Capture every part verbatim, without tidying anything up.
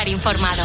estar informado.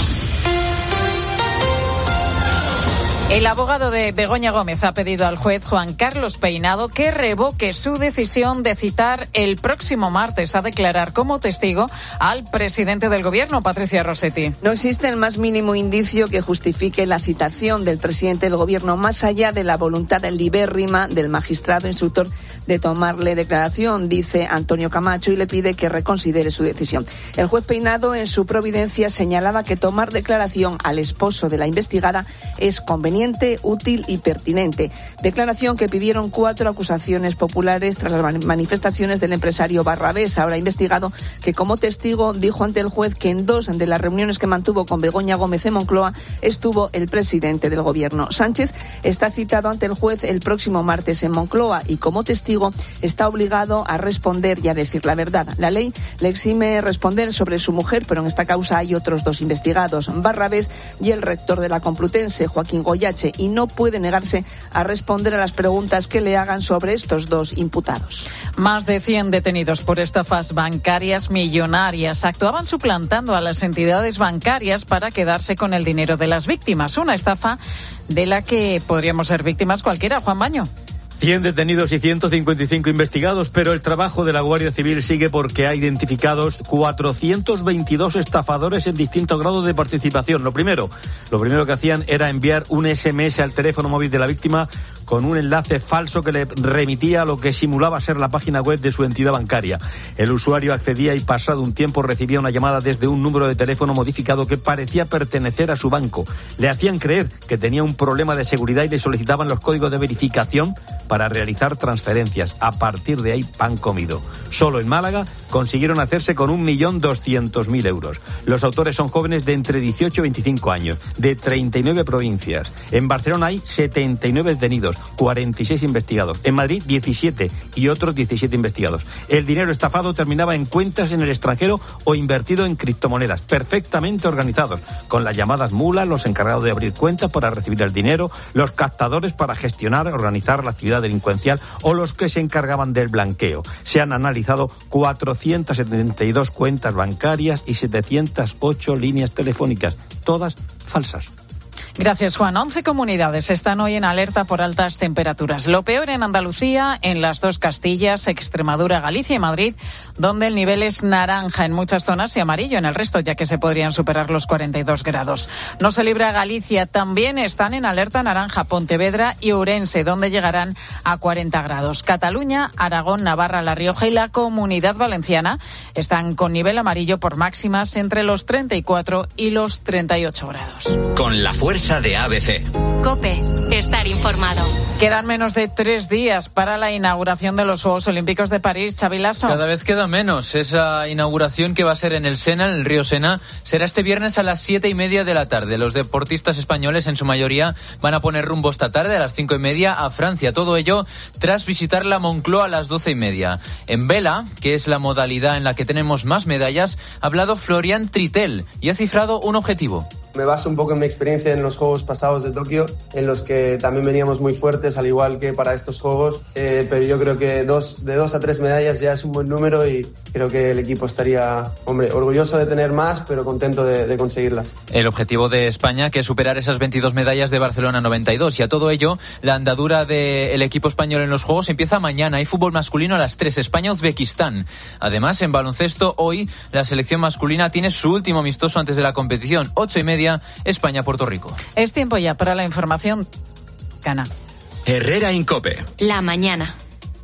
El abogado de Begoña Gómez ha pedido al juez Juan Carlos Peinado que revoque su decisión de citar el próximo martes a declarar como testigo al presidente del Gobierno, Patricia Rossetti. No existe el más mínimo indicio que justifique la citación del presidente del Gobierno, más allá de la voluntad libérrima del magistrado instructor de tomarle declaración, dice Antonio Camacho, y le pide que reconsidere su decisión. El juez Peinado, en su providencia, señalaba que tomar declaración al esposo de la investigada es conveniente, útil y pertinente. Declaración que pidieron cuatro acusaciones populares tras las manifestaciones del empresario Barrabés, ahora investigado, que como testigo dijo ante el juez que en dos de las reuniones que mantuvo con Begoña Gómez en Moncloa estuvo el presidente del Gobierno. Sánchez está citado ante el juez el próximo martes en Moncloa y como testigo está obligado a responder y a decir la verdad. La ley le exime responder sobre su mujer, pero en esta causa hay otros dos investigados, Barrabés y el rector de la Complutense, Joaquín Goyache, y no puede negarse a responder a las preguntas que le hagan sobre estos dos imputados. Más de cien detenidos por estafas bancarias millonarias actuaban suplantando a las entidades bancarias para quedarse con el dinero de las víctimas. Una estafa de la que podríamos ser víctimas cualquiera. Juan Baño. cien detenidos y ciento cincuenta y cinco investigados, pero el trabajo de la Guardia Civil sigue porque ha identificados cuatrocientos veintidós estafadores en distintos grados de participación. Lo primero, lo primero que hacían era enviar un ese eme ese al teléfono móvil de la víctima con un enlace falso que le remitía a lo que simulaba ser la página web de su entidad bancaria. El usuario accedía y pasado un tiempo recibía una llamada desde un número de teléfono modificado que parecía pertenecer a su banco. Le hacían creer que tenía un problema de seguridad y le solicitaban los códigos de verificación para realizar transferencias. A partir de ahí, pan comido. Solo en Málaga consiguieron hacerse con un millón doscientos mil euros. Los autores son jóvenes de entre dieciocho y veinticinco años, de treinta y nueve provincias. En Barcelona hay setenta y nueve detenidos, cuarenta y seis investigados. En Madrid, diecisiete y otros diecisiete investigados. El dinero estafado terminaba en cuentas en el extranjero o invertido en criptomonedas, perfectamente organizados, con las llamadas mulas, los encargados de abrir cuentas para recibir el dinero, los captadores para gestionar, organizar la actividad delincuencial o los que se encargaban del blanqueo. Se han analizado cuatrocientas setenta y dos cuentas bancarias y setecientas ocho líneas telefónicas, todas falsas. Gracias, Juan. once comunidades están hoy en alerta por altas temperaturas. Lo peor en Andalucía, en las dos Castillas, Extremadura, Galicia y Madrid, donde el nivel es naranja en muchas zonas y amarillo en el resto, ya que se podrían superar los cuarenta y dos grados. No se libra Galicia, también están en alerta naranja Pontevedra y Ourense, donde llegarán a cuarenta grados. Cataluña, Aragón, Navarra, La Rioja y la Comunidad Valenciana están con nivel amarillo por máximas entre los treinta y cuatro y los treinta y ocho grados. Con la fuerza de A B C. COPE, estar informado. Quedan menos de tres días para la inauguración de los Juegos Olímpicos de París. Xavi Lasso. Cada vez queda menos. Esa inauguración, que va a ser en el Sena, en el río Sena, será este viernes a las siete y media de la tarde. Los deportistas españoles, en su mayoría, van a poner rumbo esta tarde a las cinco y media a Francia. Todo ello tras visitar la Moncloa a las doce y media. En vela, que es la modalidad en la que tenemos más medallas, ha hablado Florian Trittel y ha cifrado un objetivo. Me baso un poco en mi experiencia en los Juegos pasados de Tokio, en los que también veníamos muy fuertes, al igual que para estos Juegos, eh, pero yo creo que dos, de dos a tres medallas ya es un buen número y creo que el equipo estaría, hombre, orgulloso de tener más, pero contento de, de conseguirlas. El objetivo de España, que es superar esas veintidós medallas de Barcelona noventa y dos, y a todo ello, la andadura del equipo español en los Juegos empieza mañana. Hay fútbol masculino a las tres, España-Uzbekistán. Además, en baloncesto, hoy la selección masculina tiene su último amistoso antes de la competición, ocho y media, España-Puerto Rico. Es tiempo ya para la información. Cana. Herrera en COPE. La mañana.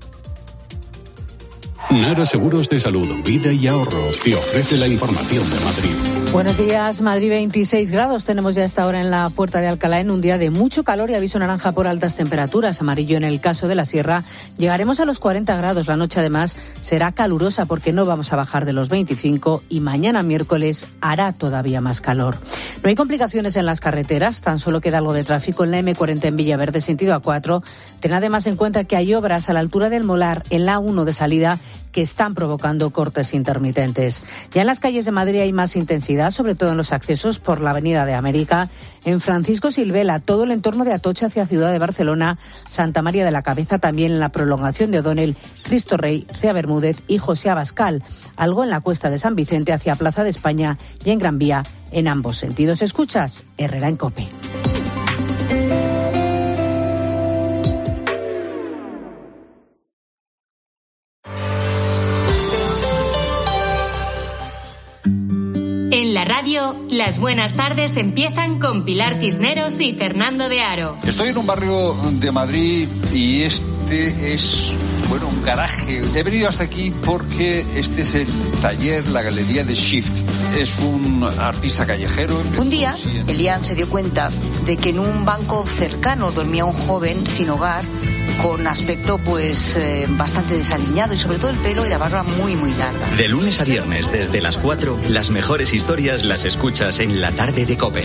Nara Seguros de Salud, Vida y Ahorro te ofrece la información de Madrid. Buenos días, Madrid, veintiséis grados tenemos ya a esta hora en la Puerta de Alcalá, en un día de mucho calor y aviso naranja por altas temperaturas, amarillo en el caso de la Sierra. Llegaremos a los cuarenta grados, la noche además será calurosa porque no vamos a bajar de los veinticinco y mañana miércoles hará todavía más calor. No hay complicaciones en las carreteras, tan solo queda algo de tráfico en la eme cuarenta en Villaverde, sentido A cuatro. Ten además en cuenta que hay obras a la altura del Molar en la a uno de salida que están provocando cortes intermitentes. Ya en las calles de Madrid hay más intensidad, sobre todo en los accesos por la Avenida de América, en Francisco Silvela, todo el entorno de Atocha hacia Ciudad de Barcelona, Santa María de la Cabeza, también en la prolongación de O'Donnell, Cristo Rey, Cea Bermúdez y José Abascal, algo en la Cuesta de San Vicente hacia Plaza de España y en Gran Vía, en ambos sentidos. Escuchas Herrera en COPE. En la radio, las buenas tardes empiezan con Pilar Cisneros y Fernando de Aro. Estoy en un barrio de Madrid y este es, bueno, un garaje. He venido hasta aquí porque este es el taller, la galería de Shift. Es un artista callejero. Un día, Elian se dio cuenta de que en un banco cercano dormía un joven sin hogar, con aspecto pues eh, bastante desaliñado y sobre todo el pelo y la barba muy muy larga. De lunes a viernes desde las cuatro, las mejores historias las escuchas en La Tarde de COPE.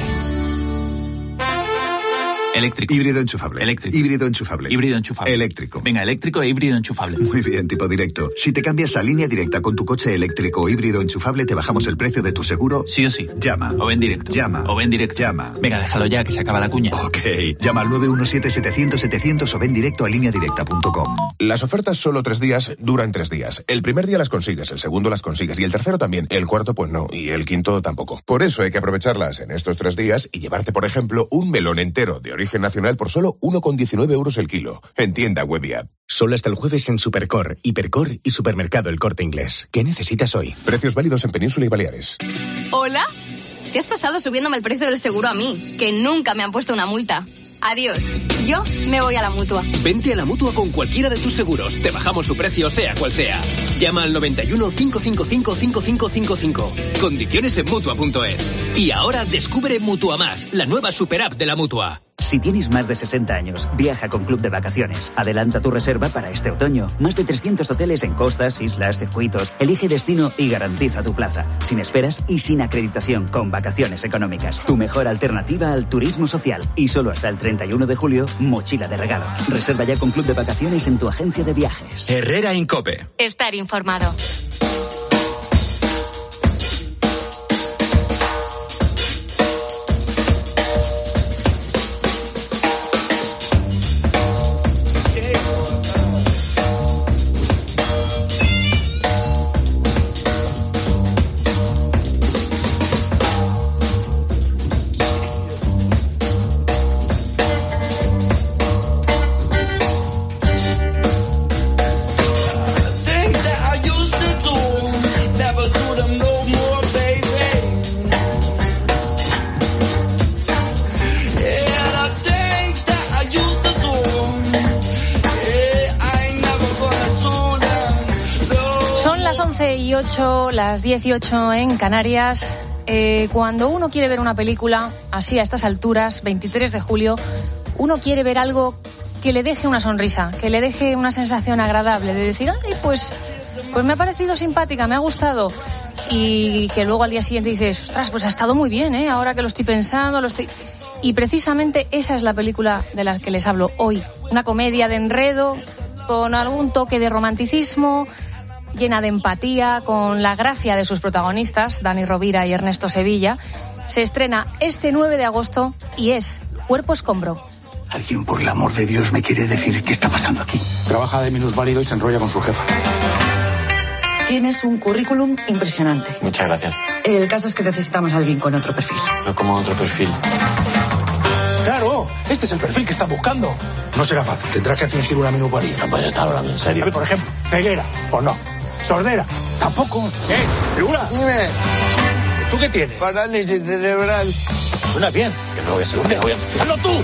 Eléctrico. Híbrido enchufable. Eléctrico. Híbrido enchufable. Híbrido enchufable. Eléctrico. Venga, eléctrico e híbrido enchufable. Muy bien, tipo directo. Si te cambias a Línea Directa con tu coche eléctrico o híbrido enchufable, te bajamos el precio de tu seguro. Sí o sí. Llama. O ven directo. Llama. O ven directo. Llama. Venga, déjalo ya, que se acaba la cuña. Ok. Llama al nueve uno siete setecientos setecientos o ven directo a línea directa punto com. Las ofertas solo tres días duran tres días. El primer día las consigues, el segundo las consigues y el tercero también. El cuarto pues no y el quinto tampoco. Por eso hay que aprovecharlas en estos tres días y llevarte, por ejemplo, un melón entero de origen nacional por solo uno coma diecinueve euros el kilo. En tienda web y app. Solo hasta el jueves en Supercor, Hipercor y Supermercado El Corte Inglés. ¿Qué necesitas hoy? Precios válidos en Península y Baleares. ¿Hola? ¿Qué has pasado subiéndome el precio del seguro a mí? Que nunca me han puesto una multa. Adiós. Yo me voy a la Mutua. Vente a la Mutua con cualquiera de tus seguros. Te bajamos su precio, sea cual sea. Llama al noventa y uno, cinco cinco cinco, cinco cinco cinco cinco. Condiciones en Mutua punto es. Y ahora descubre Mutua Más, la nueva super app de la Mutua. Si tienes más de sesenta años, viaja con Club de Vacaciones. Adelanta tu reserva para este otoño. Más de trescientos hoteles en costas, islas, circuitos. Elige destino y garantiza tu plaza. Sin esperas y sin acreditación, con vacaciones económicas. Tu mejor alternativa al turismo social. Y solo hasta el treinta y uno de julio, mochila de regalo. Reserva ya con Club de Vacaciones en tu agencia de viajes. Herrera en COPE. Estar informado. Las dieciocho en Canarias. Eh, cuando uno quiere ver una película así a estas alturas, veintitrés de julio, uno quiere ver algo que le deje una sonrisa, que le deje una sensación agradable, de decir, ay, pues, pues me ha parecido simpática, me ha gustado. Y que luego al día siguiente dices, ostras, pues ha estado muy bien, ¿eh? Ahora que lo estoy pensando, lo estoy... Y precisamente esa es la película de la que les hablo hoy. Una comedia de enredo, con algún toque de romanticismo, llena de empatía, con la gracia de sus protagonistas, Dani Rovira y Ernesto Sevilla. Se estrena este nueve de agosto y es Cuerpo Escombro. Alguien, por el amor de Dios, me quiere decir qué está pasando aquí. Trabaja de minusválido y se enrolla con su jefa. Tienes un currículum impresionante. Muchas gracias. El caso es que necesitamos a alguien con otro perfil. No como otro perfil. Claro, este es el perfil que están buscando. No será fácil, tendrás que fingir una minusvalía. No puedes estar hablando en serio. A ver, por ejemplo, ceguera, pues no. Sordera, tampoco. ¿Eh? ¿Figura? Dime. ¿Tú qué tienes? Parálisis cerebral. Suena bien. Que no voy a ser un voy a... ¡Hazlo tú!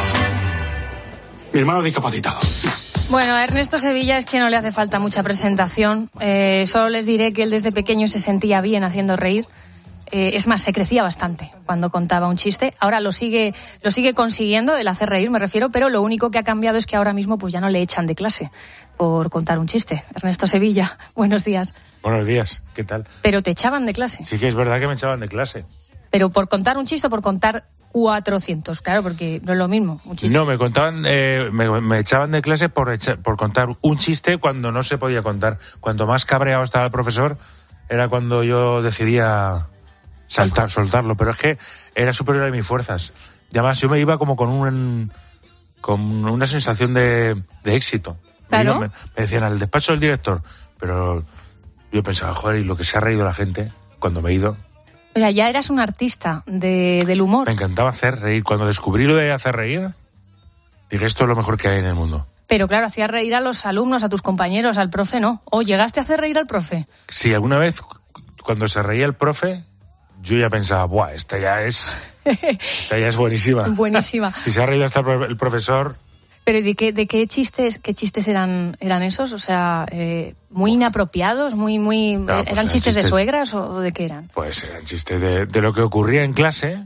Mi hermano es discapacitado. Bueno, a Ernesto Sevilla es que no le hace falta mucha presentación. Eh, solo les diré que él desde pequeño se sentía bien haciendo reír. Eh, es más, se crecía bastante cuando contaba un chiste. Ahora lo sigue, lo sigue consiguiendo, el hacer reír me refiero, pero lo único que ha cambiado es que ahora mismo pues ya no le echan de clase por contar un chiste. Ernesto Sevilla, buenos días. Buenos días, ¿qué tal? Pero te echaban de clase. Sí que es verdad que me echaban de clase. ¿Pero por contar un chiste o por contar cuatrocientos, claro, porque no es lo mismo. Muchísimo. No, me contaban, eh, me, me echaban de clase por, echa, por contar un chiste cuando no se podía contar. Cuanto más cabreado estaba el profesor, era cuando yo decidía saltar, soltarlo. Pero es que era superior a mis fuerzas. Y además yo me iba como con un con una sensación de, de éxito. Claro. Me, iba, me, me decían al despacho del director, pero yo pensaba, joder, y lo que se ha reído la gente cuando me he ido. O sea, ya eras un artista de, del humor. Me encantaba hacer reír. Cuando descubrí lo de hacer reír, dije, esto es lo mejor que hay en el mundo. Pero claro, hacías reír a los alumnos, a tus compañeros, al profe no. ¿O llegaste a hacer reír al profe? Sí, alguna vez, cuando se reía el profe, yo ya pensaba, buah, esta ya es, esta ya es buenísima. Buenísima. Si se ha reído hasta el profesor... Pero ¿de qué, de qué chistes, qué chistes eran, eran esos? O sea, eh, muy inapropiados, muy, muy, no, pues ¿eran eran chistes, chistes de suegras o de qué eran? Pues eran chistes de, de lo que ocurría en clase.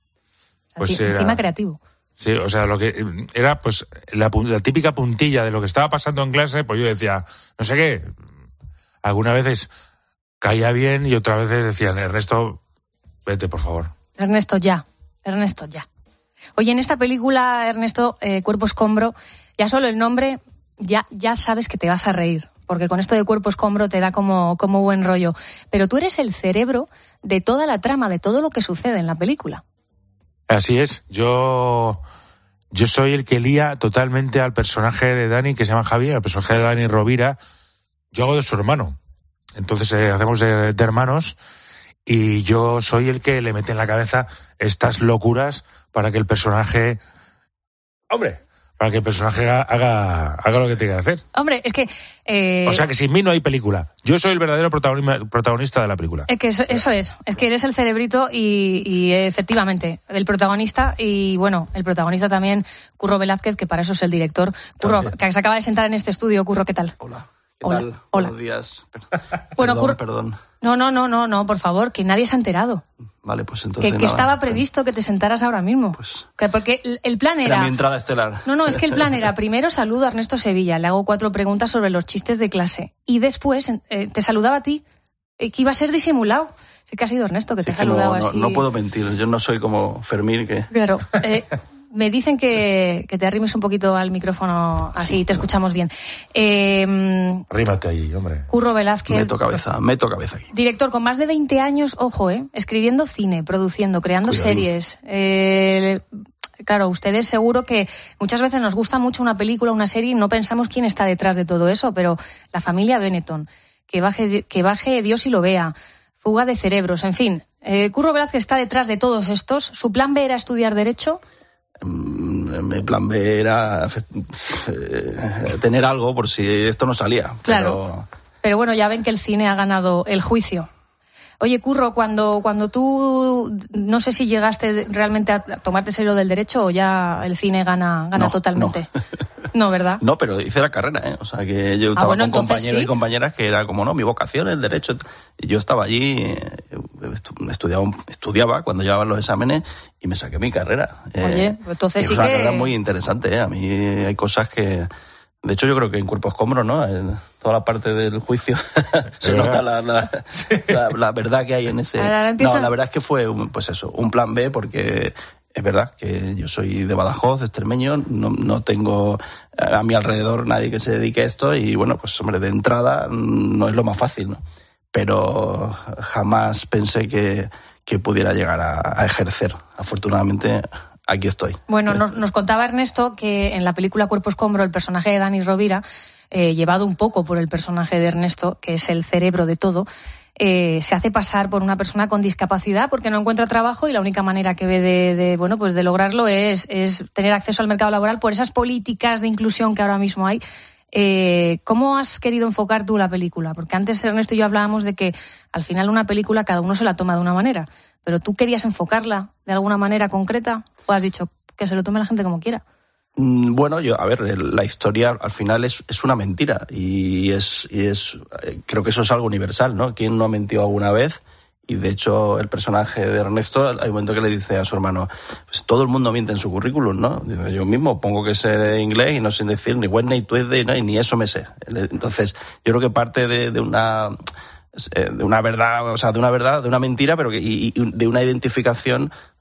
Pues Así, era, encima creativo. Sí, o sea, lo que era pues la, la típica puntilla de lo que estaba pasando en clase, pues yo decía, no sé qué, algunas veces caía bien y otras veces decían, Ernesto, vete, por favor. Ernesto, ya, Ernesto, ya. Oye, en esta película, Ernesto, eh, Cuerpo Escombro, ya solo el nombre, ya, ya sabes que te vas a reír, porque con esto de Cuerpo Escombro te da como, como buen rollo. Pero tú eres el cerebro de toda la trama, de todo lo que sucede en la película. Así es, yo, yo soy el que lía totalmente al personaje de Dani, que se llama Javier, el personaje de Dani Rovira. Yo hago de su hermano, entonces eh, hacemos de, de hermanos, y yo soy el que le mete en la cabeza estas locuras para que el personaje, hombre, para que el personaje haga, haga lo que tenga que hacer. Hombre, es que... Eh... O sea que sin mí no hay película. Yo soy el verdadero protagonista de la película. Es que eso, eso es, es que eres el cerebrito y, y efectivamente, el protagonista y bueno, el protagonista también, Curro Velázquez, que para eso es el director. Curro, también. Que se acaba de sentar en este estudio. Curro, ¿qué tal? Hola. ¿Qué Hola. tal? Hola. Buenos días. Bueno, perdón, Curro... perdón. No, no, no, no, no, por favor, que nadie se ha enterado. Vale, pues entonces... Que, que estaba previsto que te sentaras ahora mismo. Pues... Que porque el, el plan era... Era mi entrada estelar. No, no, es que el plan era, primero saludo a Ernesto Sevilla, le hago cuatro preguntas sobre los chistes de clase. Y después eh, te saludaba a ti, eh, que iba a ser disimulado. Sí que ha sido Ernesto que sí, te ha que saludado no, no, así. No puedo mentir, yo no soy como Fermín que... Claro, eh, me dicen que, que te arrimes un poquito al micrófono, así sí, te no. escuchamos bien. Eh, Arrímate ahí, hombre. Curro Velázquez. Meto cabeza, meto cabeza aquí. Director con más de veinte años, ojo, eh, escribiendo cine, produciendo, creando Cuidado. series. Eh, claro, ustedes seguro que muchas veces nos gusta mucho una película, una serie y no pensamos quién está detrás de todo eso, pero la familia Benetton, que baje, que baje Dios y lo vea, fuga de cerebros, en fin. Eh, Curro Velázquez está detrás de todos estos. ¿Su plan B era estudiar Derecho? Mi plan B era eh, tener algo por si esto no salía. Claro, pero... pero bueno, ya ven que el cine ha ganado el juicio. Oye, Curro, cuando, cuando tú, no sé si llegaste realmente a tomarte serio del derecho o ya el cine gana, gana no, totalmente. No. No, ¿verdad? No, pero hice la carrera, ¿eh? O sea, que yo estaba ah, bueno, con compañeros ¿sí? y compañeras que era como, no, mi vocación es el derecho. Y yo estaba allí, estudiaba, estudiaba cuando llevaban los exámenes y me saqué mi carrera. Oye, eh, entonces sí es una que... carrera muy interesante, ¿eh? A mí hay cosas que... De hecho, yo creo que en Cuerpo Escombro, ¿no? En toda la parte del juicio se nota la, la, sí. la, la verdad que hay en ese... Empieza... No, la verdad es que fue, un, pues eso, un plan B porque... Es verdad que yo soy de Badajoz, extremeño, no, no tengo a mi alrededor nadie que se dedique a esto y bueno, pues hombre, de entrada no es lo más fácil, ¿no? Pero jamás pensé que, que pudiera llegar a, a ejercer. Afortunadamente, aquí estoy. Bueno, nos, nos contaba Ernesto que en la película Cuerpo Escombro el personaje de Dani Rovira, eh, llevado un poco por el personaje de Ernesto, que es el cerebro de todo, Eh, se hace pasar por una persona con discapacidad porque no encuentra trabajo y la única manera que ve de, de bueno pues de lograrlo es, es tener acceso al mercado laboral por esas políticas de inclusión que ahora mismo hay. Eh, ¿Cómo has querido enfocar tú la película? Porque antes Ernesto y yo hablábamos de que al final una película cada uno se la toma de una manera, pero ¿tú querías enfocarla de alguna manera concreta o has dicho que se lo tome la gente como quiera? Bueno, yo, a ver, la historia al final es, es una mentira y es, y es, creo que eso es algo universal, ¿no? ¿Quién no ha mentido alguna vez? Y de hecho el personaje de Ernesto, hay un momento que le dice a su hermano, pues todo el mundo miente en su currículum, ¿no? Yo mismo pongo que sé de inglés y no sé decir ni Wednesday, Tuesday, ¿no? Y ni eso me sé. Entonces, yo creo que parte de, de una, de una verdad, o sea, de una verdad, de una mentira, pero que, y, y de una identificación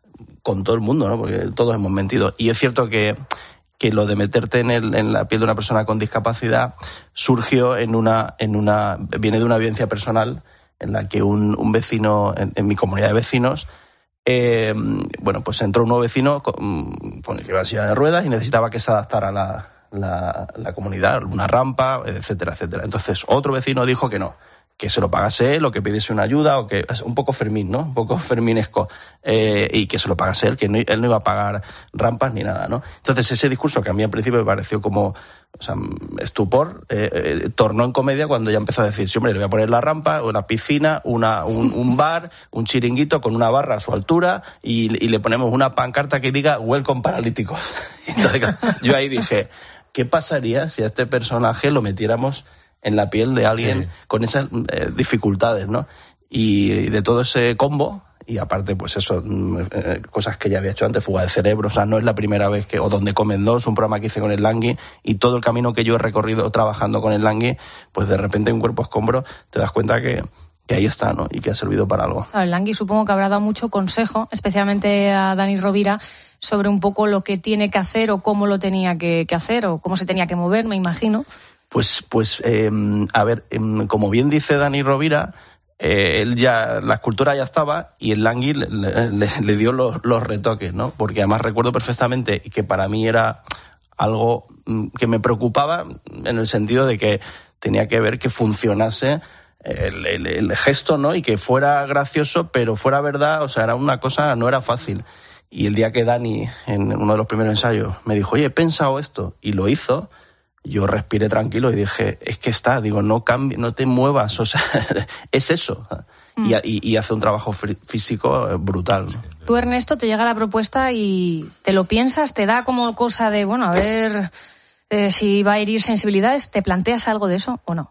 con todo el mundo, ¿no? Porque todos hemos mentido. Y es cierto que, que lo de meterte en, el, en la piel de una persona con discapacidad surgió en una, en una, viene de una vivencia personal en la que un, un vecino, en, en mi comunidad de vecinos, eh, bueno, pues entró un nuevo vecino con, con el que iba en silla de ruedas y necesitaba que se adaptara a la, la, la comunidad, una rampa, etcétera, etcétera. Entonces otro vecino dijo que no, que se lo pagase él o que pidiese una ayuda, o que es un poco Fermín, ¿no? Un poco ferminesco, eh, y que se lo pagase él, que no, él no iba a pagar rampas ni nada, ¿no? Entonces ese discurso que a mí al principio me pareció como, o sea, estupor, eh, eh, tornó en comedia cuando ya empezó a decir, sí, hombre, le voy a poner la rampa, una piscina, una, un, un bar, un chiringuito con una barra a su altura y, y le ponemos una pancarta que diga Welcome Paralíticos. Entonces yo ahí dije, ¿qué pasaría si a este personaje lo metiéramos en la piel de alguien sí. con esas eh, dificultades, ¿no? Y, y de todo ese combo, y aparte, pues eso, eh, cosas que ya había hecho antes, fuga de cerebro, o sea, no es la primera vez que, o Donde comen dos, un programa que hice con el Langui, y todo el camino que yo he recorrido trabajando con el Langui, pues de repente un cuerpo escombro, te das cuenta que, que ahí está, ¿no? Y que ha servido para algo. El Langui supongo que habrá dado mucho consejo, especialmente a Dani Rovira, sobre un poco lo que tiene que hacer o cómo lo tenía que, que hacer, o cómo se tenía que mover, me imagino. Pues, pues eh, a ver, eh, como bien dice Dani Rovira, eh, él ya, la escultura ya estaba y el Langui le, le, le dio los, los retoques, ¿no? Porque además recuerdo perfectamente que para mí era algo que me preocupaba en el sentido de que tenía que ver que funcionase el, el, el gesto, ¿no? Y que fuera gracioso, pero fuera verdad, o sea, era una cosa, no era fácil. Y el día que Dani, en uno de los primeros ensayos, me dijo, oye, he pensado esto, y lo hizo, yo respiré tranquilo y dije, es que está, digo, no cambie, no te muevas, o sea, es eso. Mm. Y, y, y hace un trabajo físico brutal, ¿no? Tú, Ernesto, te llega la propuesta y te lo piensas, te da como cosa de, bueno, a ver eh, si va a herir sensibilidades, ¿te planteas algo de eso o no?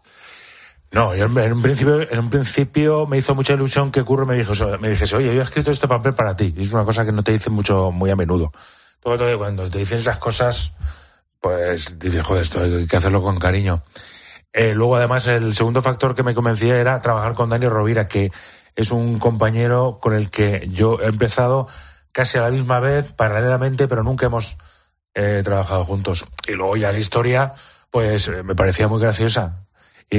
No, yo en un principio, en un principio me hizo mucha ilusión que Curro me dijese, me dijese, oye, yo he escrito este papel para ti. Y es una cosa que no te dicen mucho, muy a menudo. Todo, todo, cuando te dicen esas cosas, pues dices, joder, esto hay que hacerlo con cariño. Eh, luego, además, el segundo factor que me convencía era trabajar con Dani Rovira, que es un compañero con el que yo he empezado casi a la misma vez, paralelamente, pero nunca hemos eh, trabajado juntos. Y luego ya la historia, pues me parecía muy graciosa. Y,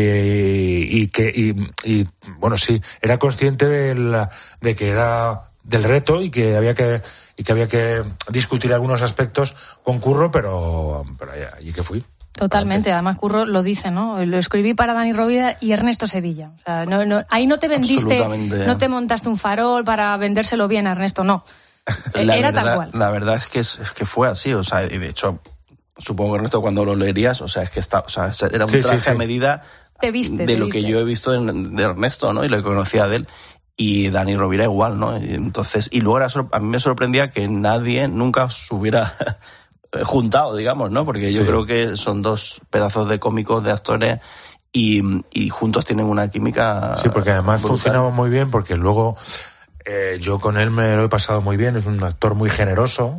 y que y, y bueno, sí, era consciente de, la, de que era del reto y que había que y que había que discutir algunos aspectos con Curro, pero, pero allí que fui. Totalmente, además Curro lo dice, ¿no? Lo escribí para Dani Rovira y Ernesto Sevilla. O sea, no, no, ahí no te vendiste, no te montaste un farol para vendérselo bien a Ernesto, no. La Era verdad, tal cual. La verdad es que, es, es que fue así, o sea, y de hecho, supongo que Ernesto cuando lo leerías, o sea, es que está, o sea, era un sí, traje sí, sí. a medida te viste, de te lo viste. que yo he visto en, de Ernesto, ¿no? Y lo que conocía de él. Y Dani Rovira igual, ¿no? Y entonces, y luego era, a mí me sorprendía que nadie nunca se hubiera juntado, digamos, ¿no? Porque yo sí. creo que son dos pedazos de cómicos, de actores, y, y juntos tienen una química. Sí, porque además brutal. funcionamos muy bien, porque luego eh, yo con él me lo he pasado muy bien, es un actor muy generoso,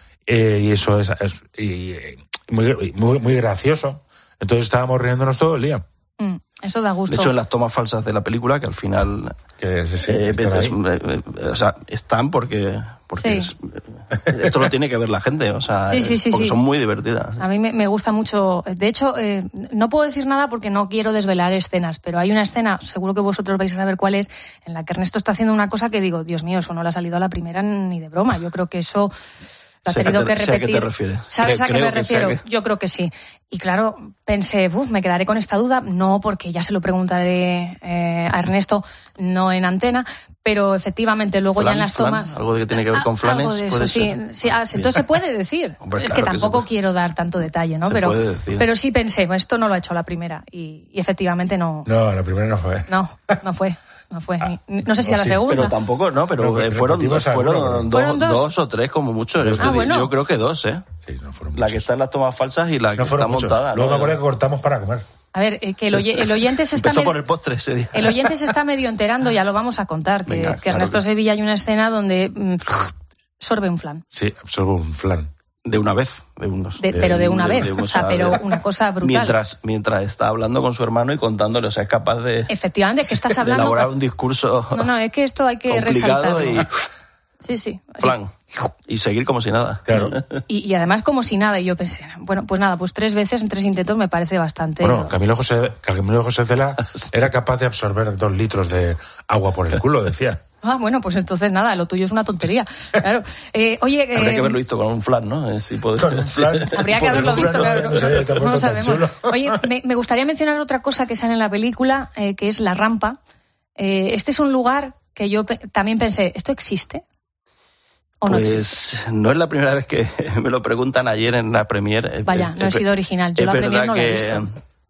eh, y eso es, es y, muy, muy, muy gracioso. Entonces estábamos riéndonos todo el día. Mm, eso da gusto. De hecho, en las tomas falsas de la película, que al final que sí, sí, eh, pues, eh, o sea, están porque, porque sí. es, esto lo tiene que ver la gente, o sea, sí, sí, sí, porque sí. son muy divertidas. A mí me, me gusta mucho. De hecho, eh, no puedo decir nada porque no quiero desvelar escenas, pero hay una escena, seguro que vosotros vais a saber cuál es, en la que Ernesto está haciendo una cosa que digo, Dios mío, eso no le ha salido a la primera ni de broma. Yo creo que eso lo ha tenido que repetir. ¿A qué te refieres? ¿Sabes a qué me que refiero? que... Yo creo que sí. Y claro, pensé, uf, me quedaré con esta duda, no porque ya se lo preguntaré eh, a Ernesto, no en antena, pero efectivamente luego Flan, ya en las flan, tomas... algo que tiene que ver con flanes. Algo de eso, sí. sí ah, entonces se puede decir. Hombre, es claro que tampoco que quiero dar tanto detalle, ¿no? Se pero, puede decir. pero sí pensé, esto no lo ha hecho la primera y, y efectivamente no... No, la primera no fue. No, no fue. No fue, ni, no sé si a la sí, segunda. Pero tampoco, no, pero, no, pero fueron, dos, fueron, dos, ¿Fueron dos? dos o tres como mucho. Yo, ah, bueno. yo creo que dos, ¿eh? Sí, no fueron la que está en las tomas falsas y la que no está muchos. montada. Luego ¿no? me acuerdo que cortamos para comer. A ver, eh, que el, oye, el oyente se está... Empezó por el postre ese día. El oyente se está medio enterando, ya lo vamos a contar, que, Venga, que claro Ernesto que... Sevilla hay una escena donde mmm, sorbe un flan. Sí, absorbo un flan. De una vez, de unos, de, pero de una de, vez, de, de, o sea, pero una cosa brutal. Mientras, mientras está hablando con su hermano y contándole, o sea, es capaz de... Efectivamente, que estás hablando... De elaborar un discurso No, no, es que esto hay que resaltarlo. Y... Sí, sí. Plan. Y seguir como si nada. Claro. Y, y además como si nada. Y yo pensé, bueno, pues nada, pues tres veces en tres intentos me parece bastante... Bueno, Camilo José, Camilo José Cela era capaz de absorber dos litros de agua por el culo, decía. Ah, bueno, pues entonces nada, lo tuyo es una tontería. Claro. Eh, oye... Eh, Habría que haberlo visto con un flan, ¿no? Eh, si puede... Con un flan. Habría que haberlo visto, no, claro. No, sabía que no lo sabemos. chulo. Oye, me, me gustaría mencionar otra cosa que sale en la película, eh, que es la rampa. Eh, este es un lugar que yo pe- también pensé, ¿esto existe? ¿O no Pues existe? no es la primera vez que me lo preguntan ayer en la premier. Vaya, no he sido original. Yo la premier no la he visto.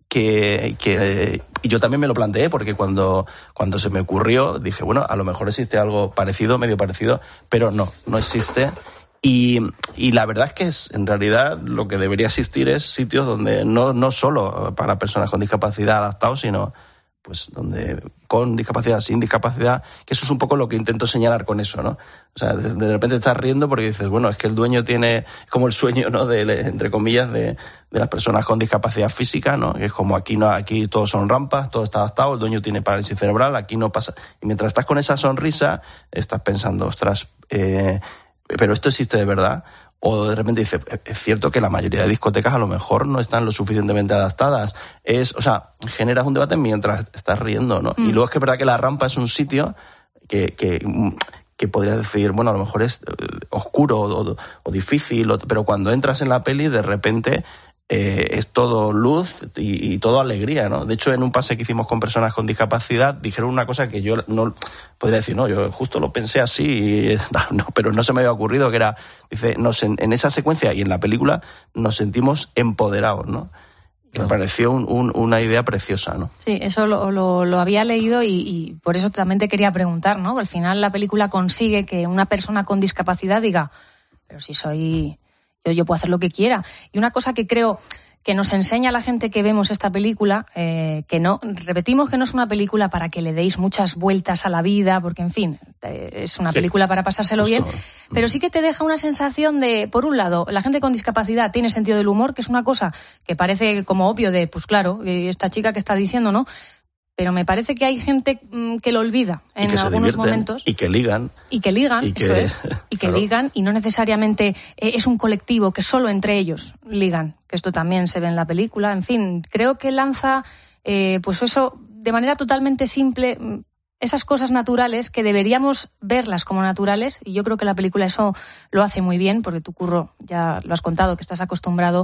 Que, que y yo también me lo planteé porque cuando, cuando se me ocurrió dije, bueno, a lo mejor existe algo parecido, medio parecido, pero no, no existe. Y, y la verdad es que es, en realidad lo que debería existir es sitios donde no, no solo para personas con discapacidad adaptados, sino pues donde con discapacidad, sin discapacidad, que eso es un poco lo que intento señalar con eso, ¿no? O sea, de, de repente estás riendo porque dices, bueno, es que el dueño tiene como el sueño, ¿no? De, entre comillas, de, de las personas con discapacidad física, ¿no? Que es como aquí no, aquí todos son rampas, todo está adaptado, el dueño tiene parálisis cerebral, aquí no pasa. Y mientras estás con esa sonrisa, estás pensando, ostras, eh, pero esto existe de verdad. O de repente dice, es cierto que la mayoría de discotecas a lo mejor no están lo suficientemente adaptadas. Es, o sea, generas un debate mientras estás riendo, ¿no? Mm. Y luego es que es verdad que la rampa es un sitio que, que, que podrías decir, bueno, a lo mejor es oscuro o, o difícil, o, pero cuando entras en la peli, de repente eh, es todo luz y, y todo alegría, ¿no? De hecho, en un pase que hicimos con personas con discapacidad, dijeron una cosa que yo no podría decir, no, yo justo lo pensé así, y, no, pero no se me había ocurrido, que era, dice, nos, en, en esa secuencia y en la película nos sentimos empoderados, ¿no? Que me pareció un, un, una idea preciosa, ¿no? Sí, eso lo, lo, lo había leído y, y por eso también te quería preguntar, ¿no? Al final la película consigue que una persona con discapacidad diga, pero si soy... Yo, yo puedo hacer lo que quiera. Y una cosa que creo que nos enseña a la gente que vemos esta película, eh, que no, repetimos que no es una película para que le deis muchas vueltas a la vida, porque en fin, eh, es una sí, película para pasárselo justo. bien, pero sí que te deja una sensación de, por un lado, la gente con discapacidad tiene sentido del humor, que es una cosa que parece como obvio de, pues claro, esta chica que está diciendo, ¿no? Pero me parece que hay gente que lo olvida en algunos momentos. Y que ligan. Y que ligan, y que, eso es. Y que claro. ligan, y no necesariamente es un colectivo que solo entre ellos ligan, que esto también se ve en la película. En fin, creo que lanza, eh, pues eso, de manera totalmente simple, esas cosas naturales que deberíamos verlas como naturales, y yo creo que la película eso lo hace muy bien, porque tú, Curro, ya lo has contado, que estás acostumbrado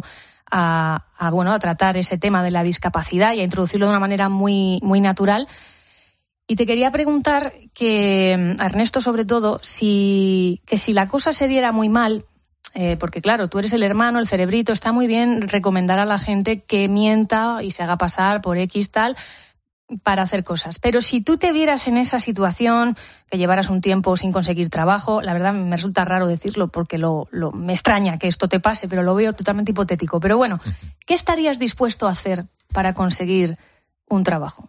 A, a bueno a tratar ese tema de la discapacidad y a introducirlo de una manera muy muy natural. Y te quería preguntar que a Ernesto, sobre todo, si que si la cosa se diera muy mal, eh, porque claro, tú eres el hermano, el cerebrito, está muy bien recomendar a la gente que mienta y se haga pasar por X tal para hacer cosas. Pero si tú te vieras en esa situación, que llevaras un tiempo sin conseguir trabajo, la verdad me resulta raro decirlo porque lo, lo, me extraña que esto te pase, pero lo veo totalmente hipotético. Pero bueno, ¿qué estarías dispuesto a hacer para conseguir un trabajo?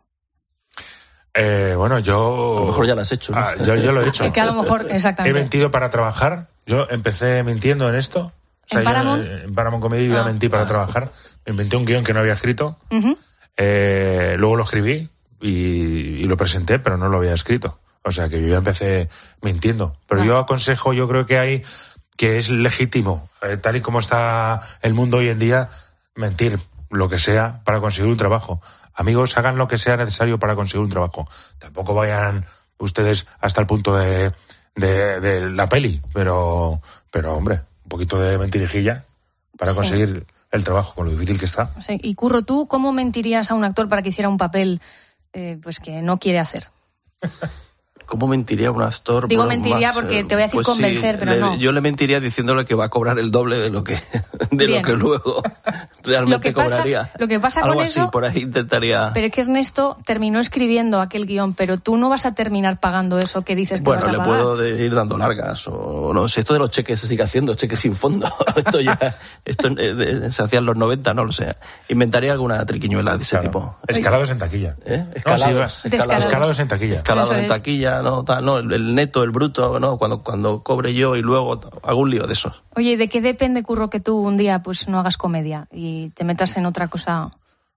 Eh, bueno, yo... A lo mejor ya lo has hecho, ¿no? Ah, yo, yo lo he hecho. Es que a lo mejor, exactamente. He mentido para trabajar. Yo empecé mintiendo en esto. O sea, ¿En Paramount? Yo, en Paramount Comedy yo ah. mentí para trabajar. Me inventé un guión que no había escrito. Uh-huh. Eh, luego lo escribí y, y lo presenté, pero no lo había escrito. O sea que yo ya empecé mintiendo. Pero ah. yo aconsejo, yo creo que hay, que es legítimo, eh, tal y como está el mundo hoy en día, mentir lo que sea para conseguir un trabajo. Amigos, hagan lo que sea necesario para conseguir un trabajo. Tampoco vayan ustedes hasta el punto de, de, de la peli, pero, pero hombre, un poquito de mentirijilla para sí. conseguir el trabajo, con lo difícil que está. Sí. Y Curro, ¿tú cómo mentirías a un actor para que hiciera un papel eh, pues que no quiere hacer? ¿Cómo mentiría un actor? Digo bueno, mentiría más, porque te voy a decir pues convencer, sí, pero le, no. Yo le mentiría diciéndole que va a cobrar el doble de lo que de Bien. lo que luego realmente lo que pasa, cobraría. Lo que pasa Algo con así, eso, por ahí intentaría... Pero es que Ernesto terminó escribiendo aquel guión, pero tú no vas a terminar pagando eso que dices que bueno, vas a pagar. Bueno, le puedo ir dando largas, o no sé, esto de los cheques se sigue haciendo, cheques sin fondo. Esto ya esto eh, se hacía en los noventa, no lo sé. Inventaría alguna triquiñuela de ese claro. tipo. Escalados en taquilla. ¿Eh? Escalados, no, sí, escalados. escalados en taquilla. Escalados eso en es. taquilla, no, tal, no, el, el neto, el bruto, no, cuando cuando cobre yo y luego hago un lío de esos. Oye, ¿de qué depende, Curro, que tú un día pues no hagas comedia y te metas en otra cosa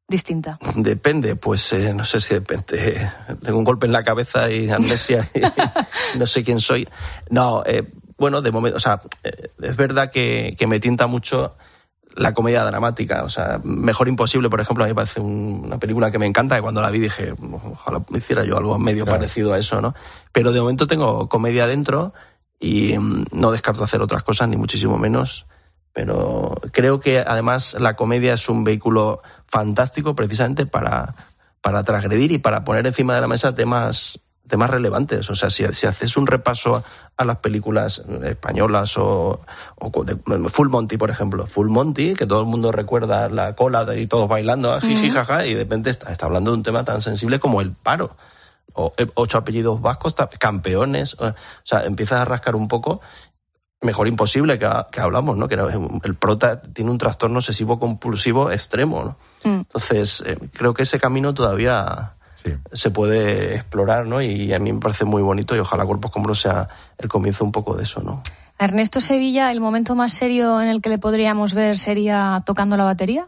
distinta? Depende, pues eh, no sé si depende. Tengo un golpe en la cabeza y amnesia y no sé quién soy. No, eh, bueno, de momento, o sea, eh, es verdad que, que me tienta mucho la comedia dramática. O sea, Mejor Imposible, por ejemplo, a mí me parece un, una película que me encanta, que cuando la vi dije, ojalá hiciera yo algo medio claro. parecido a eso, ¿no? Pero de momento tengo comedia dentro y um, no descarto hacer otras cosas, ni muchísimo menos. Pero creo que además la comedia es un vehículo fantástico precisamente para, para transgredir y para poner encima de la mesa temas, temas relevantes. O sea, si, si haces un repaso a las películas españolas o, o de Full Monty, por ejemplo. Full Monty, que todo el mundo recuerda la cola y todos bailando, jiji, jaja, y de repente está, está hablando de un tema tan sensible como el paro. O Ocho apellidos vascos, campeones. O sea, empiezas a rascar un poco. Mejor Imposible, que, que hablamos, ¿no? Que el prota tiene un trastorno obsesivo-compulsivo extremo, ¿no? Mm. Entonces, eh, creo que ese camino todavía sí. se puede explorar, ¿no? Y a mí me parece muy bonito y ojalá Cuerpos con Bros sea el comienzo un poco de eso, ¿no? A Ernesto Sevilla, ¿el momento más serio en el que le podríamos ver sería tocando la batería?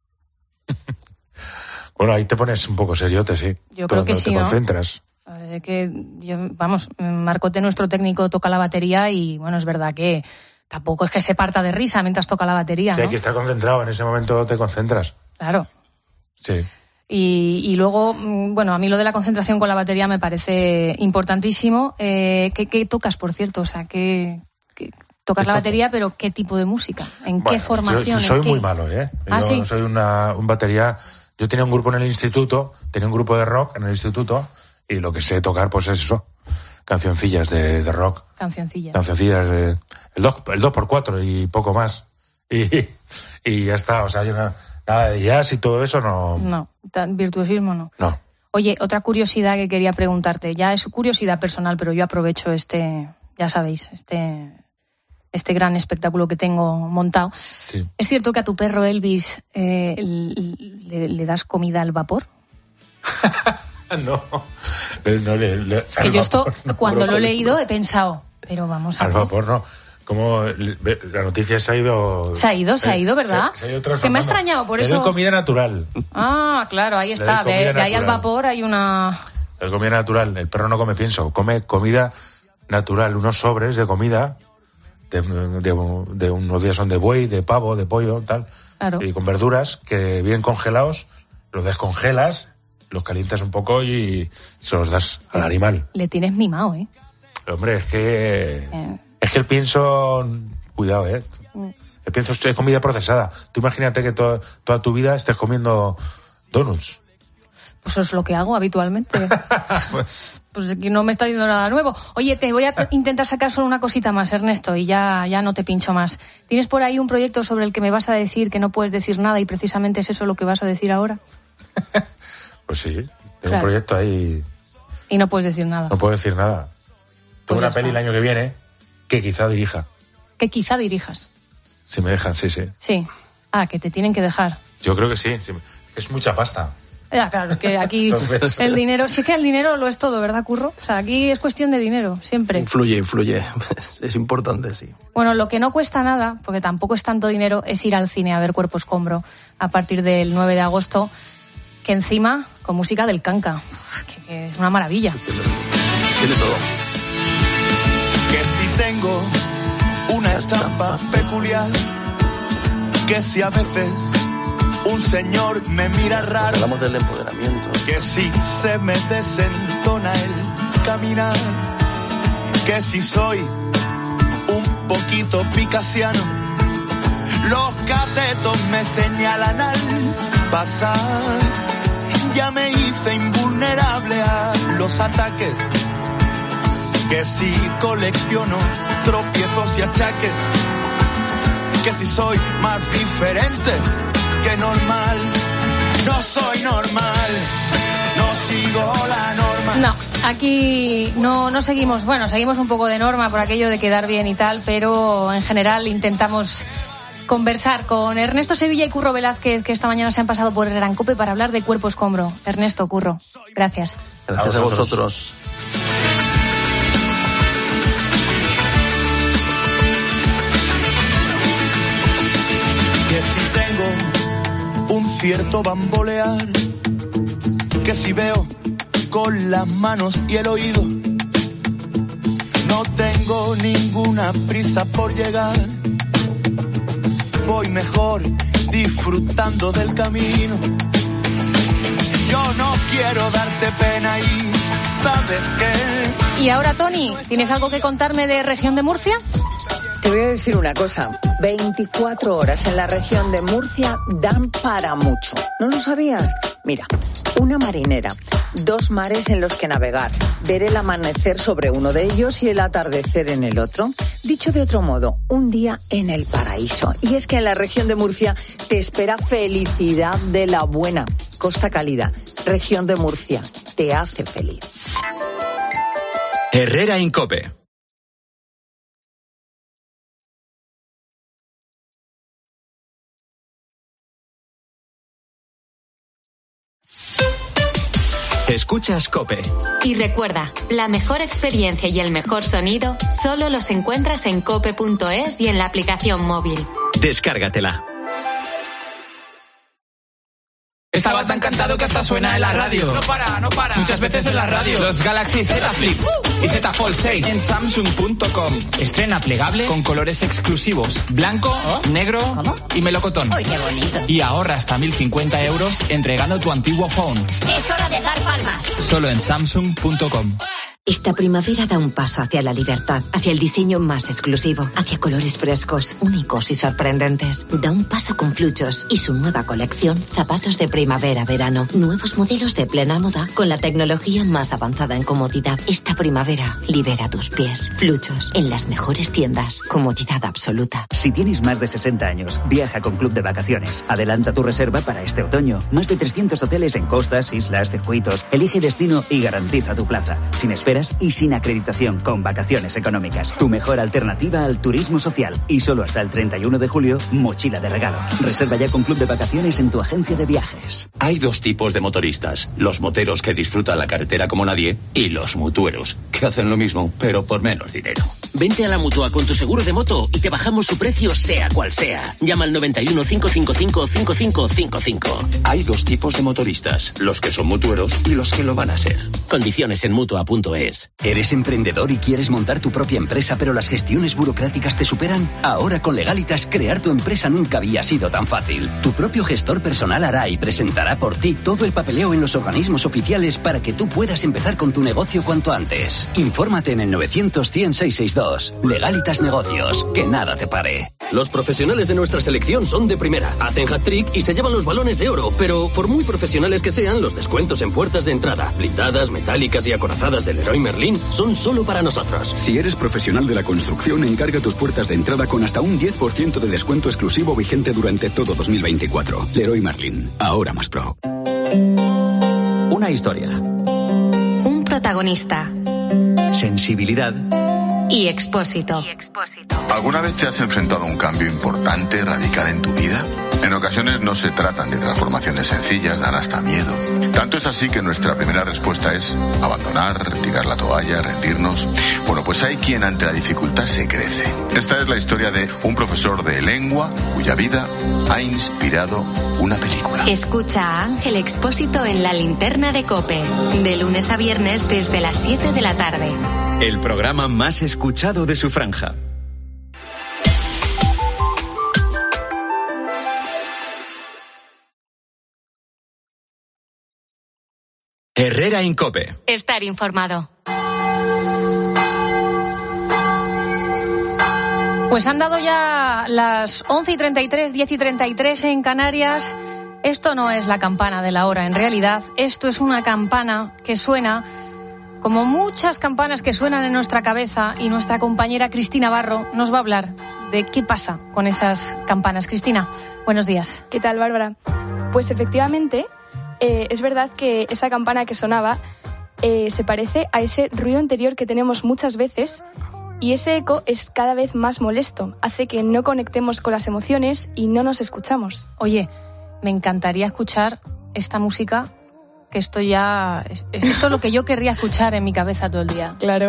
Bueno, ahí te pones un poco seriote, sí. Yo creo que sí, te ¿no? concentras. Parece que, yo, vamos, Marcote, nuestro técnico, toca la batería y, bueno, es verdad que tampoco es que se parta de risa mientras toca la batería, sí, ¿no? hay que estar concentrado, en ese momento te concentras. Claro. Sí. Y, y luego, bueno, a mí lo de la concentración con la batería me parece importantísimo. Eh, ¿qué, ¿Qué tocas, por cierto? O sea, ¿qué, qué tocas la batería, pero qué tipo de música? ¿En bueno, qué formación? Yo soy ¿En muy qué? malo, ¿eh? ¿Ah, yo sí? soy una un batería... Yo tenía un grupo en el instituto, tenía un grupo de rock en el instituto y lo que sé tocar, pues es eso, cancioncillas de, de rock. Cancioncillas. Cancioncillas, de, el dos el dos por cuatro y poco más. Y, y ya está, o sea, yo no, nada de jazz y todo eso no... No, tan virtuosismo no. No. Oye, otra curiosidad que quería preguntarte, ya es curiosidad personal, pero yo aprovecho este, ya sabéis, este... este gran espectáculo que tengo montado. Sí. ¿Es cierto que a tu perro Elvis eh, le, le das comida al vapor? no. no le, le, es que yo esto, no, cuando lo he leído, he pensado, pero vamos a al ver. vapor no. Como la noticia se ha ido... Se ha ido, se ha ido, ¿verdad? Se, se ha ido transformando. Que me ha extrañado, por le eso... doy comida natural. Ah, claro, ahí está. De, de ahí al vapor hay una... Le doy comida natural. El perro no come pienso, come comida natural. Unos sobres de comida... De, de, de unos días son de buey, de pavo, de pollo, tal, claro. Y con verduras que vienen congelados, los descongelas, los calientas un poco y se los das al animal. Le tienes mimado, ¿eh? Hombre, es que eh. es que el pienso, cuidado, ¿eh? Mm. El pienso es comida procesada. Tú imagínate que to, toda tu vida estés comiendo donuts. Pues eso es lo que hago habitualmente. pues... Pues aquí no me está diciendo nada nuevo. Oye, te voy a t- intentar sacar solo una cosita más, Ernesto, y ya, ya no te pincho más. ¿Tienes por ahí un proyecto sobre el que me vas a decir que no puedes decir nada y precisamente es eso lo que vas a decir ahora? Pues sí, tengo claro. un proyecto ahí... Y no puedes decir nada. No puedo decir nada. Tengo pues una peli el año que viene que quizá dirija. Que quizá dirijas. Si me dejan, sí, sí. Sí. Ah, que te tienen que dejar. Yo creo que sí, sí. Es mucha pasta. Ya, claro, es que aquí Entonces... el dinero, sí que el dinero lo es todo, ¿verdad, Curro? O sea, aquí es cuestión de dinero, siempre. Influye, influye. Es importante, sí. Bueno, lo que no cuesta nada, porque tampoco es tanto dinero, es ir al cine a ver Cuerpos con Bro a partir del nueve de agosto, que encima, con música del Canca. Es que, que es una maravilla. Tiene, tiene todo. Que si tengo una estampa peculiar, que si a veces... un señor me mira raro. Hablamos del empoderamiento. Que si se me desentona el caminar. Que si soy un poquito picasiano. Los catetos me señalan al pasar. Ya me hice invulnerable a los ataques. Que si colecciono tropiezos y achaques. Que si soy más diferente que normal, no soy normal, no sigo la norma. No, aquí no, no seguimos, bueno, seguimos un poco de norma por aquello de quedar bien y tal, pero en general intentamos conversar con Ernesto Sevilla y Curro Velázquez, que esta mañana se han pasado por Gran Cope para hablar de Cuerpos con Bro. Ernesto, Curro, gracias. Gracias a vosotros. A vosotros. Que si tengo un cierto bambolear, que si veo con las manos y el oído, no tengo ninguna prisa por llegar, voy mejor disfrutando del camino. Yo no quiero darte pena y sabes que... Y ahora, Tony, ¿tienes algo que contarme de región de Murcia? Te voy a decir una cosa, veinticuatro horas en la región de Murcia dan para mucho. ¿No lo sabías? Mira, una marinera, dos mares en los que navegar, ver el amanecer sobre uno de ellos y el atardecer en el otro. Dicho de otro modo, un día en el paraíso. Y es que en la región de Murcia te espera felicidad de la buena. Costa Cálida, región de Murcia, te hace feliz. Herrera en COPE. Escuchas COPE. Y recuerda, la mejor experiencia y el mejor sonido solo los encuentras en cope punto es y en la aplicación móvil. Descárgatela. Estaba tan cantado que hasta suena en la radio. No para, no para. Muchas veces en la radio. Los Galaxy Z Flip y Z Fold seis En Samsung punto com. Estrena plegable con colores exclusivos: blanco, ¿Oh? negro ¿Cómo? y melocotón. ¡Uy, qué bonito! Y ahorra hasta mil cincuenta euros entregando tu antiguo phone. Es hora de dar palmas. Solo en Samsung punto com. Esta primavera da un paso hacia la libertad, hacia el diseño más exclusivo, hacia colores frescos, únicos y sorprendentes. Da un paso con Fluchos y su nueva colección, zapatos de primavera-verano. Nuevos modelos de plena moda con la tecnología más avanzada en comodidad. Esta primavera, libera tus pies. Fluchos, en las mejores tiendas. Comodidad absoluta. Si tienes más de sesenta años, viaja con Club de Vacaciones. Adelanta tu reserva para este otoño. Más de trescientos hoteles en costas, islas, circuitos. Elige destino y garantiza tu plaza. Sin espera y sin acreditación, con vacaciones económicas. Tu mejor alternativa al turismo social. Y solo hasta el treinta y uno de julio, mochila de regalo. Reserva ya con Club de Vacaciones en tu agencia de viajes. Hay dos tipos de motoristas: los moteros que disfrutan la carretera como nadie y los mutueros, que hacen lo mismo, pero por menos dinero. Vente a la Mutua con tu seguro de moto y te bajamos su precio sea cual sea. Llama al noventa y uno, cinco cinco cinco, cinco cinco cinco cinco. Hay dos tipos de motoristas: los que son mutueros y los que lo van a ser. Condiciones en mutua punto es. ¿Eres emprendedor y quieres montar tu propia empresa pero las gestiones burocráticas te superan? Ahora con Legalitas crear tu empresa nunca había sido tan fácil. Tu propio gestor personal hará y presentará por ti todo el papeleo en los organismos oficiales para que tú puedas empezar con tu negocio cuanto antes. Infórmate en el novecientos, cien, seiscientos sesenta y dos. Legalitas Negocios, que nada te pare. Los profesionales de nuestra selección son de primera, hacen hat-trick y se llevan los balones de oro, pero por muy profesionales que sean, los descuentos en puertas de entrada, blindadas, metálicas y acorazadas del Leroy Merlin son solo para nosotros. Si eres profesional de la construcción, encarga tus puertas de entrada con hasta un diez por ciento de descuento exclusivo vigente durante todo dos mil veinticuatro. Leroy Merlin, ahora más pro. Una historia. Un protagonista. Sensibilidad. Y Expósito. ¿Alguna vez te has enfrentado a un cambio importante, radical en tu vida? En ocasiones no se tratan de transformaciones sencillas, dan hasta miedo. Tanto es así que nuestra primera respuesta es abandonar, tirar la toalla, rendirnos. Bueno, pues hay quien ante la dificultad se crece. Esta es la historia de un profesor de lengua cuya vida ha inspirado una película. Escucha a Ángel Expósito en La Linterna de COPE, de lunes a viernes desde las siete de la tarde. El programa más escuchado de su franja. Herrera en COPE. Estar informado. Pues han dado ya las once y treinta y tres, diez y treinta y tres en Canarias. Esto no es la campana de la hora, en realidad. Esto es una campana que suena como muchas campanas que suenan en nuestra cabeza, y nuestra compañera Cristina Barro nos va a hablar de qué pasa con esas campanas. Cristina, buenos días. ¿Qué tal, Bárbara? Pues efectivamente, eh, es verdad que esa campana que sonaba eh, se parece a ese ruido interior que tenemos muchas veces, y ese eco es cada vez más molesto, hace que no conectemos con las emociones y no nos escuchamos. Oye, me encantaría escuchar esta música, que esto ya... Esto es lo que yo querría escuchar en mi cabeza todo el día. Claro.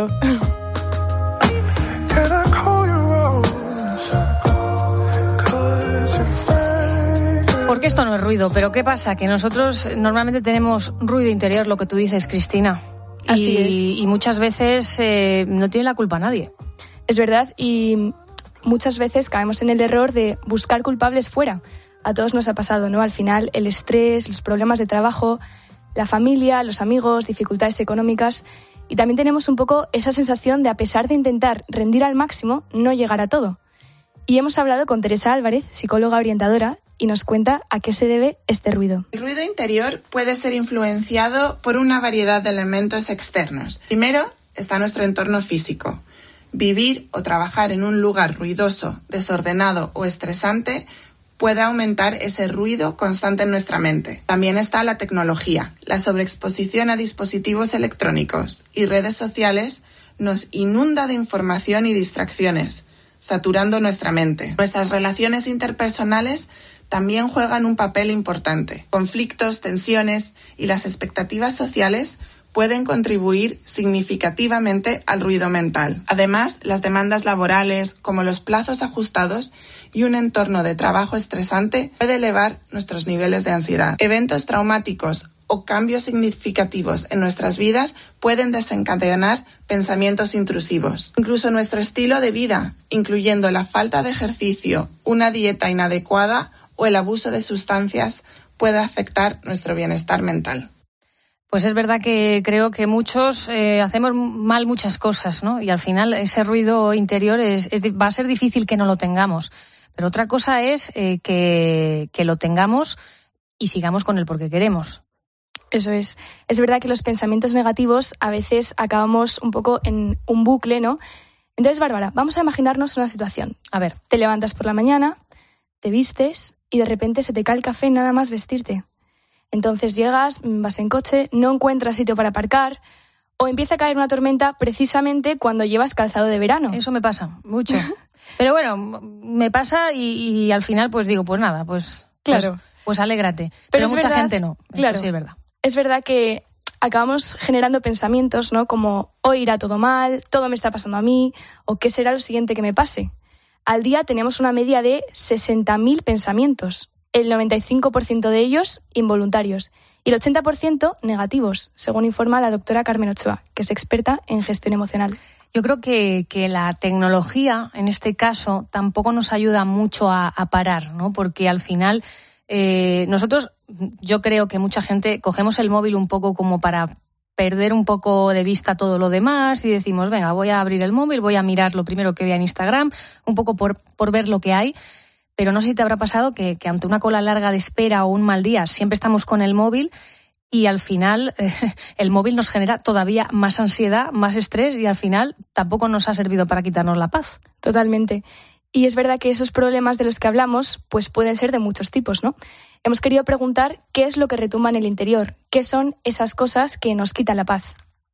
Porque esto no es ruido, pero ¿qué pasa? Que nosotros normalmente tenemos ruido interior, lo que tú dices, Cristina. Así y, es. Y muchas veces eh, no tiene la culpa nadie. Es verdad, y muchas veces caemos en el error de buscar culpables fuera. A todos nos ha pasado, ¿no? Al final, el estrés, los problemas de trabajo, la familia, los amigos, dificultades económicas. Y también tenemos un poco esa sensación de, a pesar de intentar rendir al máximo, no llegar a todo. Y hemos hablado con Teresa Álvarez, psicóloga orientadora, y nos cuenta a qué se debe este ruido. El ruido interior puede ser influenciado por una variedad de elementos externos. Primero está nuestro entorno físico. Vivir o trabajar en un lugar ruidoso, desordenado o estresante puede aumentar ese ruido constante en nuestra mente. También está la tecnología. La sobreexposición a dispositivos electrónicos y redes sociales nos inunda de información y distracciones, saturando nuestra mente. Nuestras relaciones interpersonales también juegan un papel importante. Conflictos, tensiones y las expectativas sociales pueden contribuir significativamente al ruido mental. Además, las demandas laborales, como los plazos ajustados y un entorno de trabajo estresante, puede elevar nuestros niveles de ansiedad. Eventos traumáticos o cambios significativos en nuestras vidas pueden desencadenar pensamientos intrusivos. Incluso nuestro estilo de vida, incluyendo la falta de ejercicio, una dieta inadecuada o el abuso de sustancias, puede afectar nuestro bienestar mental. Pues es verdad que creo que muchos eh, hacemos mal muchas cosas, ¿no? Y al final ese ruido interior es, es, va a ser difícil que no lo tengamos. Pero otra cosa es eh, que, que lo tengamos y sigamos con él porque queremos. Eso es. Es verdad que los pensamientos negativos a veces acabamos un poco en un bucle, ¿no? Entonces, Bárbara, vamos a imaginarnos una situación. A ver. Te levantas por la mañana, te vistes y de repente se te cae el café nada más vestirte. Entonces llegas, vas en coche, no encuentras sitio para aparcar o empieza a caer una tormenta precisamente cuando llevas calzado de verano. Eso me pasa mucho. Pero bueno, me pasa y, y al final pues digo, pues nada, pues, claro. pues, pues alégrate. Pero, Pero mucha verdad, gente no, eso claro, sí es verdad. Es verdad que acabamos generando pensamientos, ¿no? Como hoy irá todo mal, todo me está pasando a mí, o qué será lo siguiente que me pase. Al día tenemos una media de sesenta mil pensamientos, el noventa y cinco por ciento de ellos involuntarios y el ochenta por ciento negativos, según informa la doctora Carmen Ochoa, que es experta en gestión emocional. Yo creo que, que la tecnología, en este caso, tampoco nos ayuda mucho a, a parar, ¿no? Porque al final eh, nosotros, yo creo que mucha gente cogemos el móvil un poco como para perder un poco de vista todo lo demás y decimos, venga, voy a abrir el móvil, voy a mirar lo primero que vea en Instagram, un poco por, por ver lo que hay. Pero no sé si te habrá pasado que, que ante una cola larga de espera o un mal día siempre estamos con el móvil y al final eh, el móvil nos genera todavía más ansiedad, más estrés y al final tampoco nos ha servido para quitarnos la paz. Totalmente. Y es verdad que esos problemas de los que hablamos pues pueden ser de muchos tipos, ¿no? Hemos querido preguntar qué es lo que retumba en el interior, qué son esas cosas que nos quitan la paz.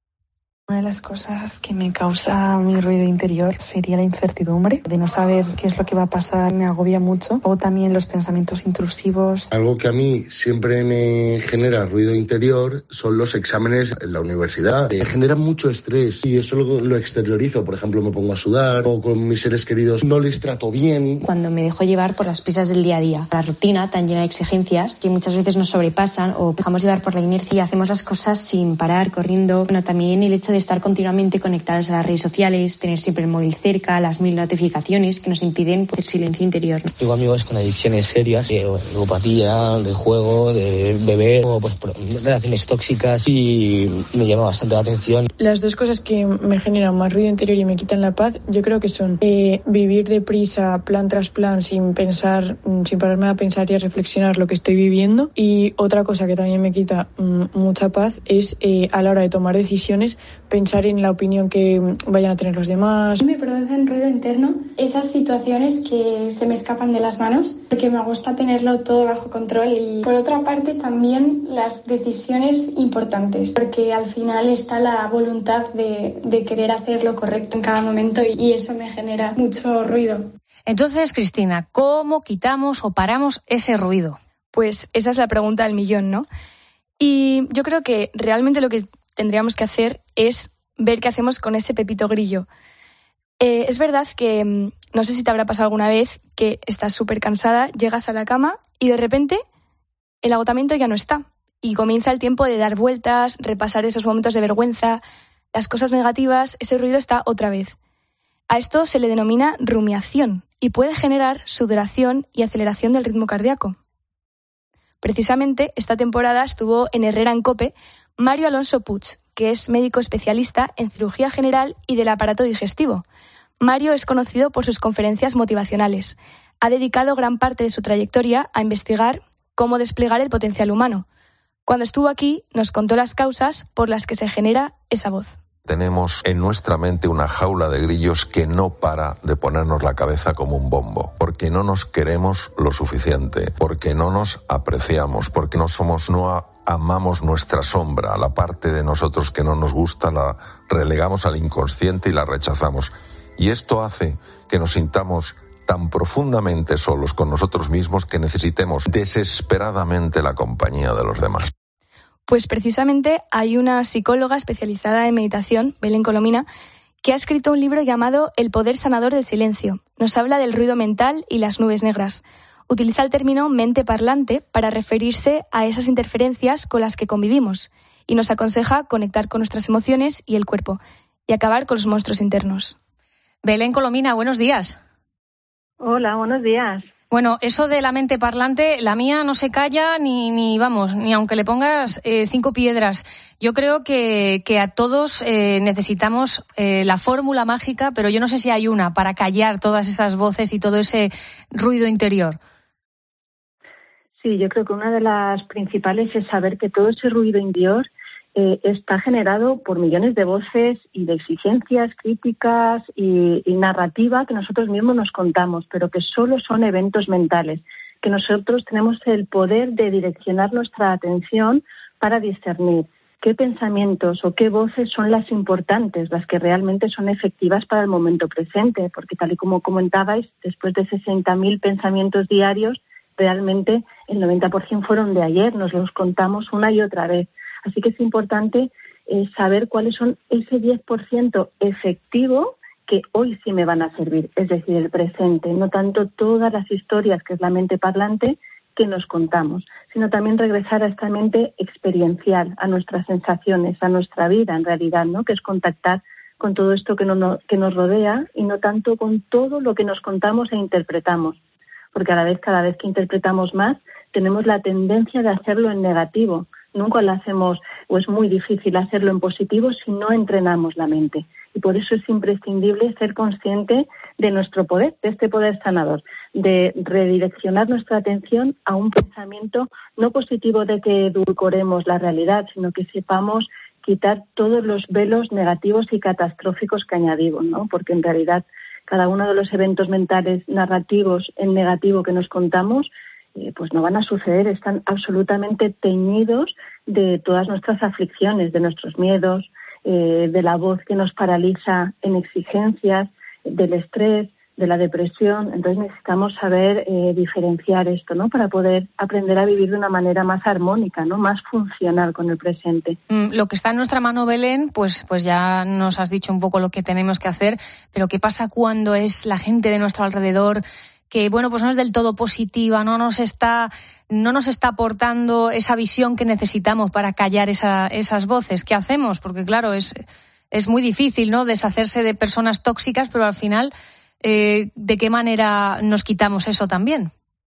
Una de las cosas que me causa mi ruido interior sería la incertidumbre de no saber qué es lo que va a pasar, me agobia mucho. O también los pensamientos intrusivos. Algo que a mí siempre me genera ruido interior son los exámenes en la universidad. Me generan mucho estrés y eso lo, lo exteriorizo. Por ejemplo, me pongo a sudar o con mis seres queridos no les trato bien. Cuando me dejo llevar por las prisas del día a día, la rutina tan llena de exigencias que muchas veces nos sobrepasan o dejamos llevar por la inercia y hacemos las cosas sin parar, corriendo. Bueno, también el hecho de estar continuamente conectados a las redes sociales, tener siempre el móvil cerca, las mil notificaciones que nos impiden el silencio interior. Tengo amigos con adicciones serias, de ludopatía, de juego, de beber, o pues, relaciones tóxicas y me llama bastante la atención. Las dos cosas que me generan más ruido interior y me quitan la paz, yo creo que son eh, vivir deprisa, plan tras plan, sin pensar, sin pararme a pensar y a reflexionar lo que estoy viviendo. Y otra cosa que también me quita mm, mucha paz es eh, a la hora de tomar decisiones, pensar en la opinión que vayan a tener los demás. Me producen ruido interno esas situaciones que se me escapan de las manos, porque me gusta tenerlo todo bajo control. Y por otra parte también las decisiones importantes, porque al final está la voluntad de, de querer hacer lo correcto en cada momento y eso me genera mucho ruido. Entonces, Cristina, ¿cómo quitamos o paramos ese ruido? Pues esa es la pregunta del millón, ¿no? Y yo creo que realmente lo que tendríamos que hacer es ver qué hacemos con ese pepito grillo. Eh, es verdad que, no sé si te habrá pasado alguna vez, que estás súper cansada, llegas a la cama y de repente el agotamiento ya no está. Y comienza el tiempo de dar vueltas, repasar esos momentos de vergüenza, las cosas negativas, ese ruido está otra vez. A esto se le denomina rumiación y puede generar sudoración y aceleración del ritmo cardíaco. Precisamente esta temporada estuvo en Herrera en COPE Mario Alonso Puig, que es médico especialista en cirugía general y del aparato digestivo. Mario es conocido por sus conferencias motivacionales. Ha dedicado gran parte de su trayectoria a investigar cómo desplegar el potencial humano. Cuando estuvo aquí, nos contó las causas por las que se genera esa voz. Tenemos en nuestra mente una jaula de grillos que no para de ponernos la cabeza como un bombo, porque no nos queremos lo suficiente, porque no nos apreciamos, porque no somos, no amamos nuestra sombra, la parte de nosotros que no nos gusta la relegamos al inconsciente y la rechazamos. Y esto hace que nos sintamos tan profundamente solos con nosotros mismos que necesitemos desesperadamente la compañía de los demás. Pues precisamente hay una psicóloga especializada en meditación, Belén Colomina, que ha escrito un libro llamado El poder sanador del silencio. Nos habla del ruido mental y las nubes negras. Utiliza el término mente parlante para referirse a esas interferencias con las que convivimos y nos aconseja conectar con nuestras emociones y el cuerpo y acabar con los monstruos internos. Belén Colomina, buenos días. Hola, buenos días. Bueno, eso de la mente parlante, la mía no se calla ni, ni vamos, ni aunque le pongas eh, cinco piedras. Yo creo que, que a todos eh, necesitamos eh, la fórmula mágica, pero yo no sé si hay una para callar todas esas voces y todo ese ruido interior. Sí, yo creo que una de las principales es saber que todo ese ruido interior eh, está generado por millones de voces y de exigencias, críticas y, y narrativa que nosotros mismos nos contamos, pero que solo son eventos mentales, que nosotros tenemos el poder de direccionar nuestra atención para discernir qué pensamientos o qué voces son las importantes, las que realmente son efectivas para el momento presente, porque tal y como comentabais, después de sesenta mil pensamientos diarios, realmente el noventa por ciento fueron de ayer, nos los contamos una y otra vez. Así que es importante eh, saber cuáles son ese diez por ciento efectivo que hoy sí me van a servir, es decir, el presente, no tanto todas las historias, que es la mente parlante, que nos contamos, sino también regresar a esta mente experiencial, a nuestras sensaciones, a nuestra vida en realidad, ¿no? Que es contactar con todo esto que, no, que nos rodea y no tanto con todo lo que nos contamos e interpretamos. Porque a la vez, cada vez que interpretamos más, tenemos la tendencia de hacerlo en negativo. Nunca lo hacemos, o es muy difícil hacerlo en positivo si no entrenamos la mente. Y por eso es imprescindible ser consciente de nuestro poder, de este poder sanador, de redireccionar nuestra atención a un pensamiento no positivo de que edulcoremos la realidad, sino que sepamos quitar todos los velos negativos y catastróficos que añadimos, ¿no? Porque en realidad cada uno de los eventos mentales narrativos en negativo que nos contamos, eh, pues no van a suceder, están absolutamente teñidos de todas nuestras aflicciones, de nuestros miedos, eh, de la voz que nos paraliza en exigencias, del estrés, de la depresión. Entonces necesitamos saber eh, diferenciar esto, ¿no? Para poder aprender a vivir de una manera más armónica, ¿no? Más funcional con el presente. Mm, lo que está en nuestra mano, Belén, pues, pues ya nos has dicho un poco lo que tenemos que hacer, pero ¿qué pasa cuando es la gente de nuestro alrededor que, bueno, pues no es del todo positiva, no nos está, no nos está aportando esa visión que necesitamos para callar esa, esas voces? ¿Qué hacemos? Porque claro, es, es muy difícil, ¿no? Deshacerse de personas tóxicas, pero al final, eh, ¿de qué manera nos quitamos eso también?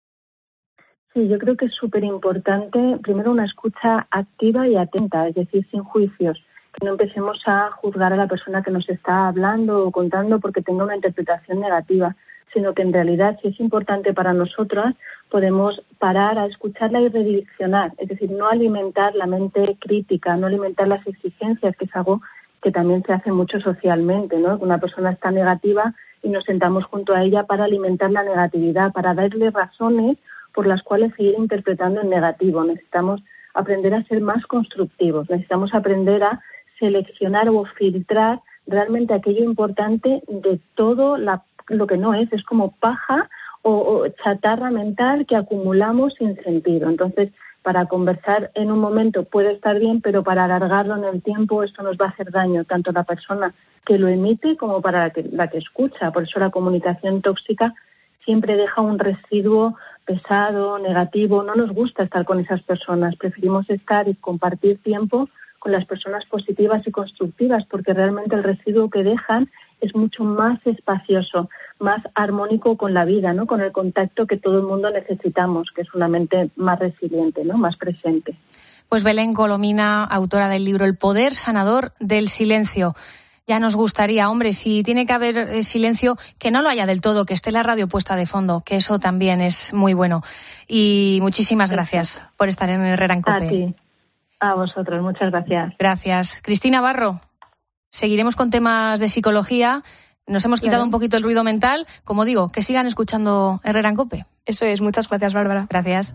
Sí, yo creo que es súper importante, primero, una escucha activa y atenta, es decir, sin juicios. Que no empecemos a juzgar a la persona que nos está hablando o contando porque tenga una interpretación negativa, sino que en realidad, si es importante para nosotras, podemos parar a escucharla y redireccionar, es decir, no alimentar la mente crítica, no alimentar las exigencias, que es algo que también se hace mucho socialmente, ¿no? Una persona está negativa y nos sentamos junto a ella para alimentar la negatividad, para darle razones por las cuales seguir interpretando en negativo. Necesitamos aprender a ser más constructivos, necesitamos aprender a seleccionar o filtrar realmente aquello importante de todo la lo que no es, es como paja o, o chatarra mental que acumulamos sin sentido. Entonces, para conversar en un momento puede estar bien, pero para alargarlo en el tiempo esto nos va a hacer daño, tanto a la persona que lo emite como para la que, la que escucha. Por eso la comunicación tóxica siempre deja un residuo pesado, negativo. No nos gusta estar con esas personas. Preferimos estar y compartir tiempo con las personas positivas y constructivas, porque realmente el residuo que dejan es mucho más espacioso, más armónico con la vida, ¿no? Con el contacto que todo el mundo necesitamos, que es una mente más resiliente, ¿no? Más presente. Pues Belén Colomina, autora del libro El poder sanador del silencio. Ya nos gustaría, hombre, si tiene que haber silencio, que no lo haya del todo, que esté la radio puesta de fondo, que eso también es muy bueno. Y muchísimas gracias Perfecto. Por estar en Herrera en COPE. A ti. A vosotros, muchas gracias. Gracias. Cristina Barro, seguiremos con temas de psicología. Nos hemos quitado claro. un poquito el ruido mental. Como digo, que sigan escuchando Herrera en COPE. Eso es. Muchas gracias, Bárbara. Gracias.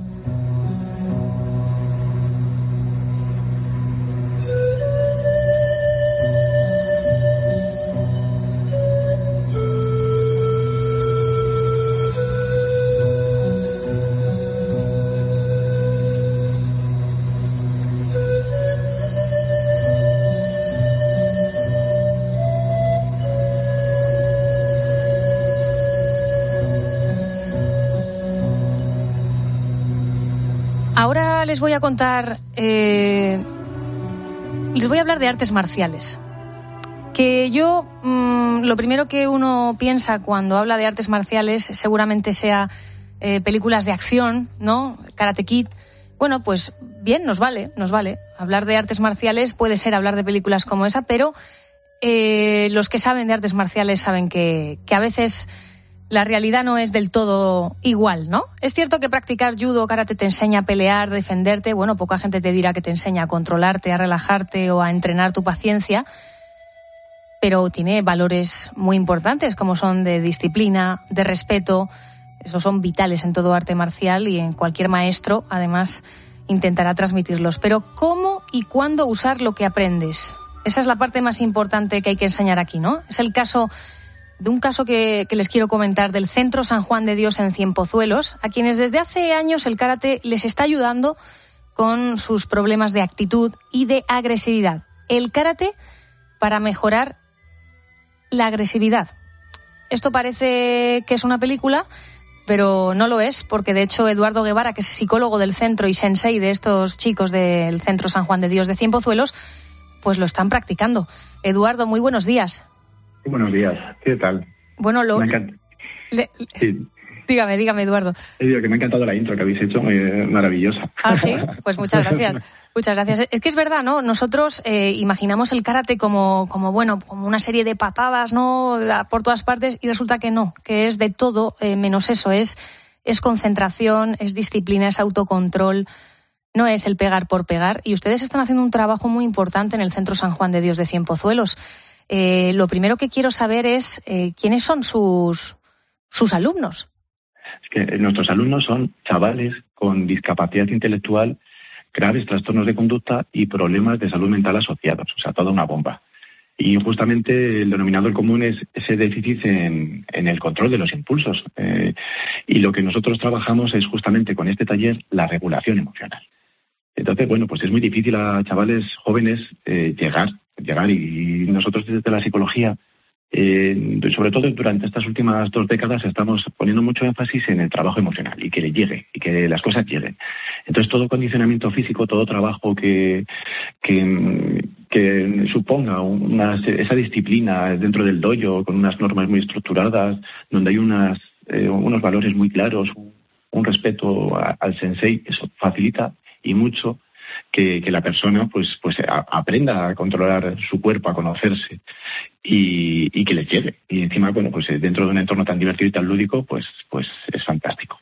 Ahora les voy a contar, eh, les voy a hablar de artes marciales. Que yo, mmm, lo primero que uno piensa cuando habla de artes marciales seguramente sea eh, películas de acción, ¿no? Karate Kid. Bueno, pues bien, nos vale, nos vale. Hablar de artes marciales puede ser hablar de películas como esa, pero eh, los que saben de artes marciales saben que, que a veces la realidad no es del todo igual, ¿no? Es cierto que practicar judo o karate te enseña a pelear, defenderte. Bueno, poca gente te dirá que te enseña a controlarte, a relajarte o a entrenar tu paciencia. Pero tiene valores muy importantes, como son de disciplina, de respeto. Esos son vitales en todo arte marcial y en cualquier maestro, además, intentará transmitirlos. Pero ¿cómo y cuándo usar lo que aprendes? Esa es la parte más importante que hay que enseñar aquí, ¿no? Es el caso de un caso que, que les quiero comentar del Centro San Juan de Dios en Cienpozuelos, a quienes desde hace años el karate les está ayudando con sus problemas de actitud y de agresividad. El karate para mejorar la agresividad. Esto parece que es una película, pero no lo es, porque de hecho Eduardo Guevara, que es psicólogo del centro y sensei de estos chicos del Centro San Juan de Dios de Cienpozuelos, pues lo están practicando. Eduardo, muy buenos días. Buenos días, ¿qué tal? Bueno, lo... Me encanta. Le... Sí. Dígame, dígame, Eduardo. He dicho que me ha encantado la intro que habéis hecho, eh, maravillosa. Ah, sí, pues muchas gracias. Muchas gracias. Es que es verdad, ¿no? Nosotros eh, imaginamos el karate como, como, bueno, como una serie de patadas, ¿no? Por todas partes, y resulta que no, que es de todo eh, menos eso. Es, es concentración, es disciplina, es autocontrol, no es el pegar por pegar. Y ustedes están haciendo un trabajo muy importante en el Centro San Juan de Dios de Cienpozuelos. Eh, lo primero que quiero saber es eh, quiénes son sus, sus alumnos. Es que nuestros alumnos son chavales con discapacidad intelectual, graves trastornos de conducta y problemas de salud mental asociados, o sea, toda una bomba. Y justamente el denominador común es ese déficit en, en el control de los impulsos. Eh, y lo que nosotros trabajamos es justamente con este taller la regulación emocional. Entonces, bueno, pues es muy difícil a chavales jóvenes eh, llegar, llegar y nosotros desde la psicología, eh, sobre todo durante estas últimas dos décadas, estamos poniendo mucho énfasis en el trabajo emocional y que le llegue y que las cosas lleguen. Entonces, todo condicionamiento físico, todo trabajo que, que, que suponga una, esa disciplina dentro del dojo, con unas normas muy estructuradas, donde hay unas, eh, unos valores muy claros, un respeto a, al sensei, eso facilita y mucho que, que la persona pues pues a, aprenda a controlar su cuerpo, a conocerse y, y que le llegue. Y encima, bueno, pues dentro de un entorno tan divertido y tan lúdico, pues pues es fantástico.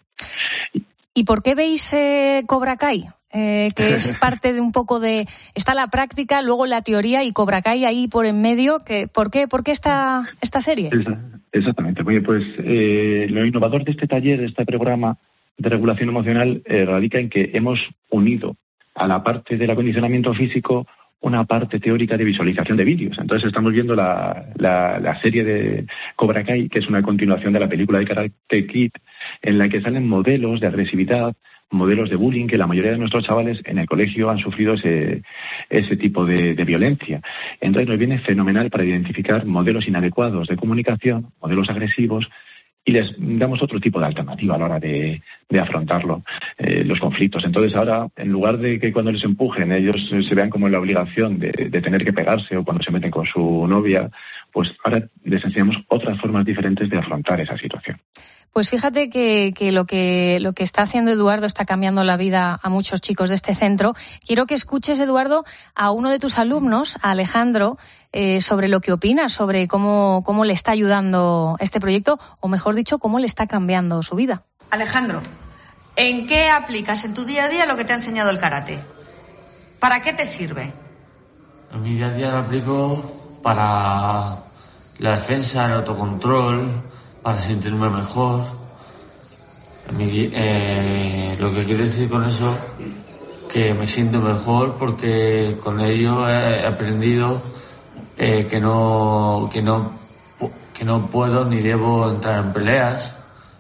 ¿Y por qué veis eh, Cobra Kai? Eh, que es parte de un poco de... Está la práctica, luego la teoría y Cobra Kai ahí por en medio. Que, ¿Por qué, por qué esta, esta serie? Exactamente. Oye, pues eh, lo innovador de este taller, de este programa de regulación emocional, eh, radica en que hemos unido a la parte del acondicionamiento físico una parte teórica de visualización de vídeos. Entonces estamos viendo la, la, la serie de Cobra Kai, que es una continuación de la película de Karate Kid, en la que salen modelos de agresividad modelos de bullying, que la mayoría de nuestros chavales en el colegio han sufrido ese, ese tipo de, de violencia. Entonces nos viene fenomenal para identificar modelos inadecuados de comunicación, modelos agresivos, y les damos otro tipo de alternativa a la hora de, de afrontarlo, eh, los conflictos. Entonces ahora, en lugar de que cuando les empujen ellos se vean como en la obligación de, de tener que pegarse o cuando se meten con su novia, pues ahora les enseñamos otras formas diferentes de afrontar esa situación. Pues fíjate que, que, lo que lo que está haciendo Eduardo está cambiando la vida a muchos chicos de este centro. Quiero que escuches, Eduardo, a uno de tus alumnos, a Alejandro, eh, sobre lo que opina, sobre cómo, cómo le está ayudando este proyecto, o mejor dicho, cómo le está cambiando su vida. Alejandro, ¿en qué aplicas en tu día a día lo que te ha enseñado el karate? ¿Para qué te sirve? En mi día a día lo aplico para la defensa, el autocontrol, para sentirme mejor. Mi, eh, lo que quiero decir con eso, que me siento mejor porque con ello he aprendido eh, que no que no que no puedo ni debo entrar en peleas.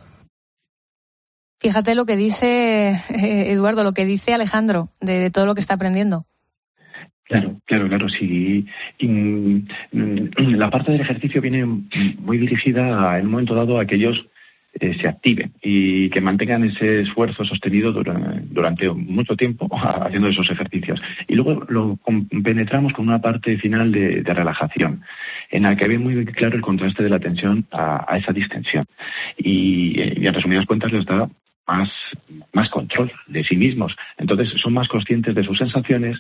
Fíjate lo que dice eh, Eduardo, lo que dice Alejandro de, de todo lo que está aprendiendo. Claro, claro, claro, sí. Y, la parte del ejercicio viene muy dirigida a, en un momento dado a que ellos eh, se activen y que mantengan ese esfuerzo sostenido durante, durante mucho tiempo haciendo esos ejercicios. Y luego lo penetramos con una parte final de, de relajación, en la que ve muy claro el contraste de la tensión a, a esa distensión. Y, y en resumidas cuentas les da más, más control de sí mismos. Entonces son más conscientes de sus sensaciones.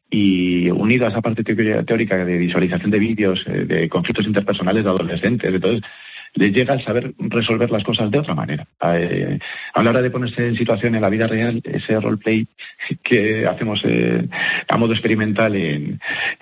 Y unido a esa parte teórica de visualización de vídeos, de conflictos interpersonales de adolescentes, entonces les llega el saber resolver las cosas de otra manera. Eh, a la hora de ponerse en situación en la vida real, ese roleplay que hacemos eh, a modo experimental en,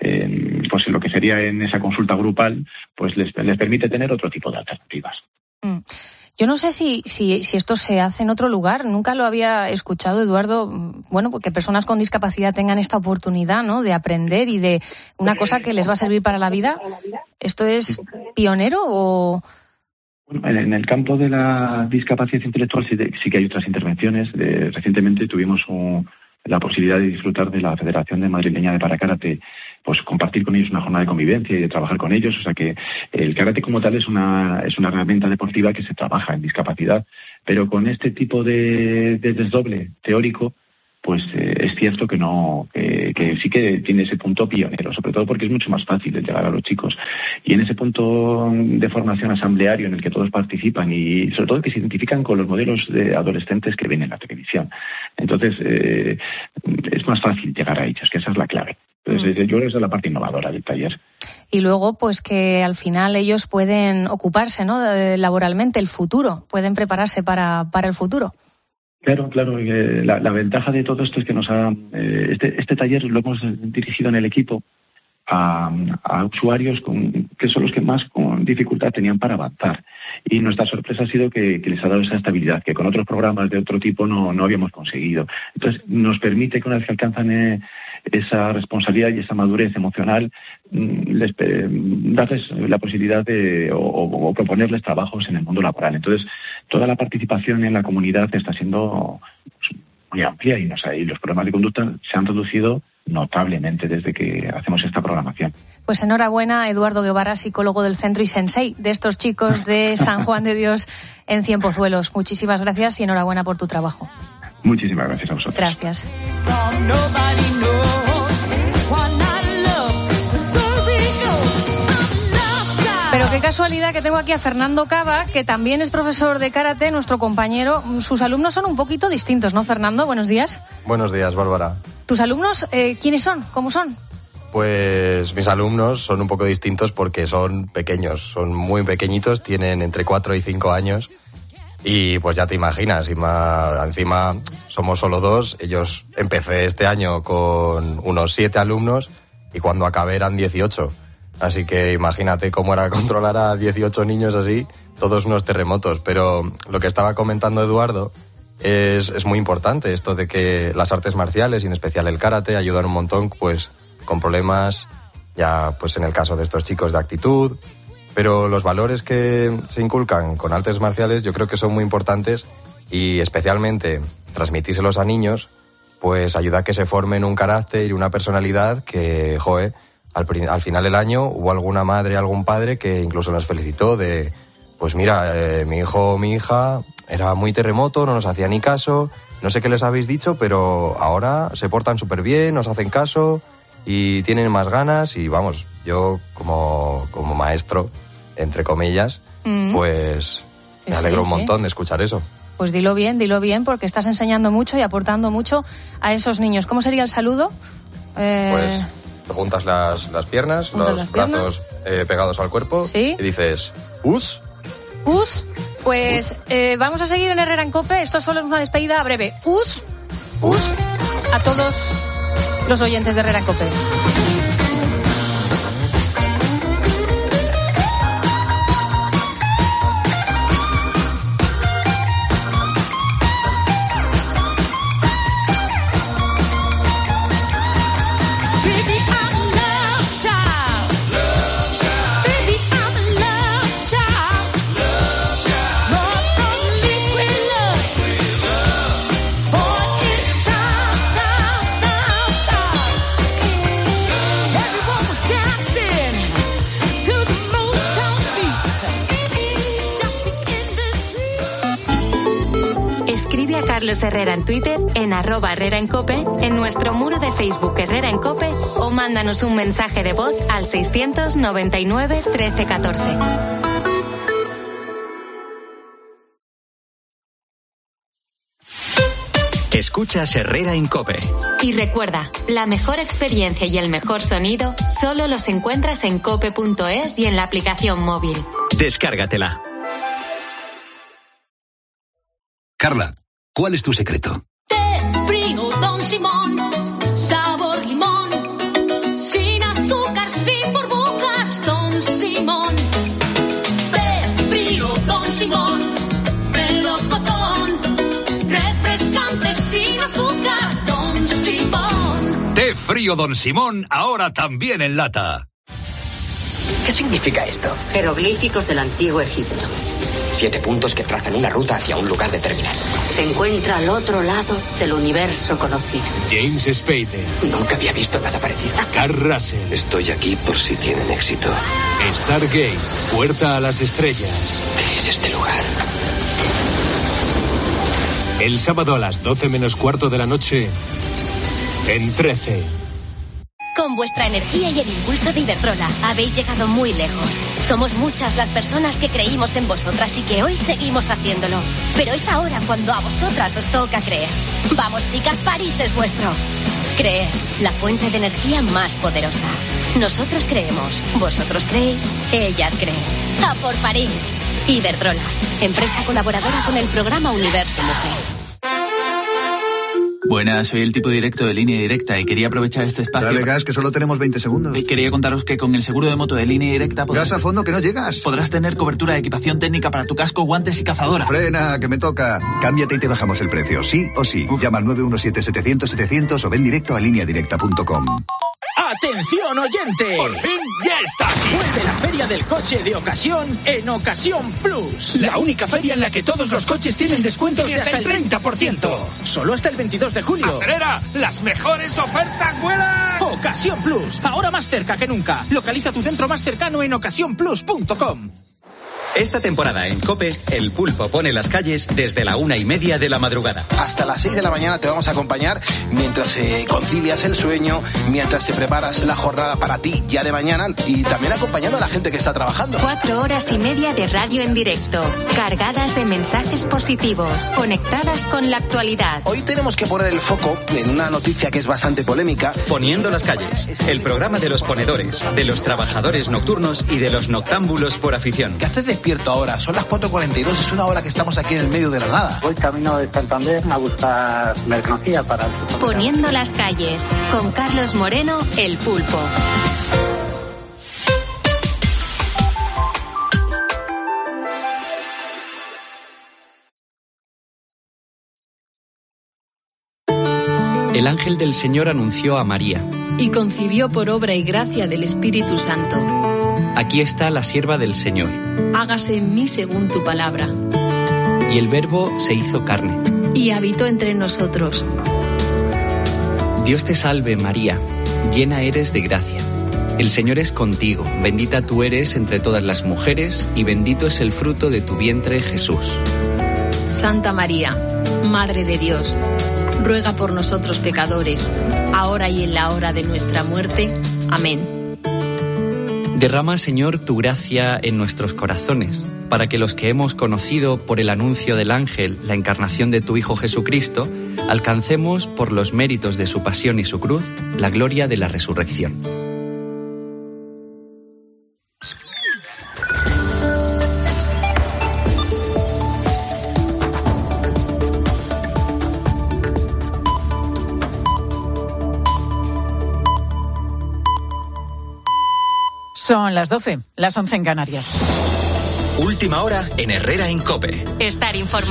en, pues en lo que sería en esa consulta grupal, pues les, les permite tener otro tipo de alternativas. Mm. Yo no sé si, si, si esto se hace en otro lugar. Nunca lo había escuchado, Eduardo. Bueno, porque personas con discapacidad tengan esta oportunidad, ¿no?, de aprender y de una cosa que les va a servir para la vida. ¿Esto es pionero o...? Bueno, en el campo de la discapacidad intelectual sí, de, sí que hay otras intervenciones. De, recientemente tuvimos un, la posibilidad de disfrutar de la Federación de Madrileña de Parakarate, pues compartir con ellos una jornada de convivencia y de trabajar con ellos. O sea que el karate como tal es una es una herramienta deportiva que se trabaja en discapacidad, pero con este tipo de, de desdoble teórico, pues eh, es cierto que no que, que sí que tiene ese punto pionero, sobre todo porque es mucho más fácil de llegar a los chicos. Y en ese punto de formación asambleario en el que todos participan y sobre todo que se identifican con los modelos de adolescentes que ven en la televisión. Entonces eh, es más fácil llegar a ellos, que esa es la clave. Entonces, yo creo que esa es la parte innovadora del taller. Y luego, pues que al final ellos pueden ocuparse, ¿no?, laboralmente, el futuro, pueden prepararse para, para el futuro. Claro, claro. Eh, la, la ventaja de todo esto es que nos ha... Eh, este, este taller lo hemos dirigido en el equipo a, a usuarios con, que son los que más con dificultad tenían para avanzar. Y nuestra sorpresa ha sido que, que les ha dado esa estabilidad que con otros programas de otro tipo no, no habíamos conseguido. Entonces, nos permite que una vez que alcanzan eh, esa responsabilidad y esa madurez emocional, les, eh, darles la posibilidad de o, o proponerles trabajos en el mundo laboral. Entonces, toda la participación en la comunidad está siendo pues, muy amplia y, no sé, y los problemas de conducta se han reducido notablemente desde que hacemos esta programación. Pues enhorabuena, Eduardo Guevara, psicólogo del centro y sensei de estos chicos de San Juan de Dios en Cienpozuelos. Muchísimas gracias y enhorabuena por tu trabajo. Muchísimas gracias a vosotros. Gracias. Pero qué casualidad que tengo aquí a Fernando Cava, que también es profesor de karate, nuestro compañero. Sus alumnos son un poquito distintos, ¿no, Fernando? Buenos días. Buenos días, Bárbara. ¿Tus alumnos eh, quiénes son? ¿Cómo son? Pues mis alumnos son un poco distintos porque son pequeños, son muy pequeñitos, tienen entre cuatro y cinco años. Y pues ya te imaginas, encima somos solo dos. Ellos empecé este año con unos siete alumnos y cuando acabé eran dieciocho. Así que imagínate cómo era controlar a dieciocho niños así, todos unos terremotos. Pero lo que estaba comentando Eduardo es, es muy importante, esto de que las artes marciales y en especial el karate ayudan un montón pues con problemas, ya pues en el caso de estos chicos, de actitud. Pero los valores que se inculcan con artes marciales yo creo que son muy importantes y especialmente transmitírselos a niños, pues ayuda a que se formen un carácter y una personalidad que, joe, al, al final del año hubo alguna madre, algún padre que incluso nos felicitó de, pues mira, eh, mi hijo o mi hija era muy terremoto, no nos hacía ni caso, no sé qué les habéis dicho, pero ahora se portan súper bien, nos hacen caso y tienen más ganas y vamos, yo como, como maestro, entre comillas, mm. pues me alegro sí, un montón sí. de escuchar eso. Pues dilo bien, dilo bien, porque estás enseñando mucho y aportando mucho a esos niños. ¿Cómo sería el saludo? Eh... Pues te juntas las, las piernas, juntas los las brazos piernas. Eh, pegados al cuerpo ¿Sí? y dices, ¡us! ¡Us! Pues eh, vamos a seguir en Herrera en COPE. Esto solo es una despedida breve. ¡Us! ¡Us! A todos los oyentes de Herrera en COPE. Carlos Herrera en Twitter, en arroba Herrera en Cope, en nuestro muro de Facebook Herrera en Cope o mándanos un mensaje de voz al seiscientos noventa y nueve trece catorce. Escuchas Herrera en COPE. Y recuerda, la mejor experiencia y el mejor sonido solo los encuentras en cope punto es y en la aplicación móvil. Descárgatela. Carla, ¿cuál es tu secreto? Té frío Don Simón, sabor limón, sin azúcar, sin burbujas, Don Simón. Té frío Don Simón, melocotón, refrescante, sin azúcar, Don Simón. Té frío Don Simón, ahora también en lata. ¿Qué significa esto? Jeroglíficos del antiguo Egipto. Siete puntos que trazan una ruta hacia un lugar determinado. Se encuentra al otro lado del universo conocido. James Spader. Nunca había visto nada parecido. Kurt Russell. Estoy aquí por si tienen éxito. Stargate, puerta a las estrellas. ¿Qué es este lugar? El sábado a las doce menos cuarto de la noche, en trece. Con vuestra energía y el impulso de Iberdrola habéis llegado muy lejos. Somos muchas las personas que creímos en vosotras y que hoy seguimos haciéndolo. Pero es ahora cuando a vosotras os toca creer. Vamos, chicas, París es vuestro. Creer, la fuente de energía más poderosa. Nosotros creemos, vosotros creéis, ellas creen. ¡A por París! Iberdrola, empresa colaboradora con el programa Universo Mujer. Buenas, soy el tipo directo de Línea Directa y quería aprovechar este espacio... Dale gas, que solo tenemos veinte segundos. Y quería contaros que con el seguro de moto de Línea Directa... Podrás... Gas a fondo, que no llegas. Podrás tener cobertura de equipación técnica para tu casco, guantes y cazadora. Frena, que me toca. Cámbiate y te bajamos el precio, sí o sí. Uf. Llama al nueve uno siete setecientos setecientos o ven directo a línea directa punto com. ¡Atención, oyentes! ¡Por fin ya está aquí! Vuelve la Feria del Coche de Ocasión en Ocasión Plus. La única feria en la que todos los coches tienen descuentos de hasta el treinta por ciento. Solo hasta el veintidós de julio. ¡Acelera! ¡Las mejores ofertas vuelan! Ocasión Plus, ahora más cerca que nunca. Localiza tu centro más cercano en ocasión plus punto com. Esta temporada en COPE, el Pulpo pone las calles desde la una y media de la madrugada. Hasta las seis de la mañana te vamos a acompañar mientras eh, concilias el sueño, mientras te preparas la jornada para ti ya de mañana y también acompañando a la gente que está trabajando. Cuatro horas y media de radio en directo, cargadas de mensajes positivos, conectadas con la actualidad. Hoy tenemos que poner el foco en una noticia que es bastante polémica. Poniendo las calles, el programa de los ponedores, de los trabajadores nocturnos y de los noctámbulos por afición. ¿Qué haces despierto ahora? Son las cuatro cuarenta y dos, es una hora que estamos aquí en el medio de la nada. Voy camino de Santander a buscar mercancía para... Poniendo las calles, con Carlos Moreno, el Pulpo. El ángel del Señor anunció a María. Y concibió por obra y gracia del Espíritu Santo. Aquí está la sierva del Señor. Hágase en mí según tu palabra. Y el Verbo se hizo carne. y habitó entre nosotros. Dios te salve, María, llena eres de gracia. El Señor es contigo, bendita tú eres entre todas las mujeres y bendito es el fruto de tu vientre, Jesús. Santa María, Madre de Dios, ruega por nosotros pecadores, ahora y en la hora de nuestra muerte. Amén. Derrama, Señor, tu gracia en nuestros corazones, para que los que hemos conocido por el anuncio del ángel la encarnación de tu Hijo Jesucristo, alcancemos por los méritos de su pasión y su cruz la gloria de la resurrección. Son las doce, las once en Canarias. Última hora en Herrera en COPE. Estar informado.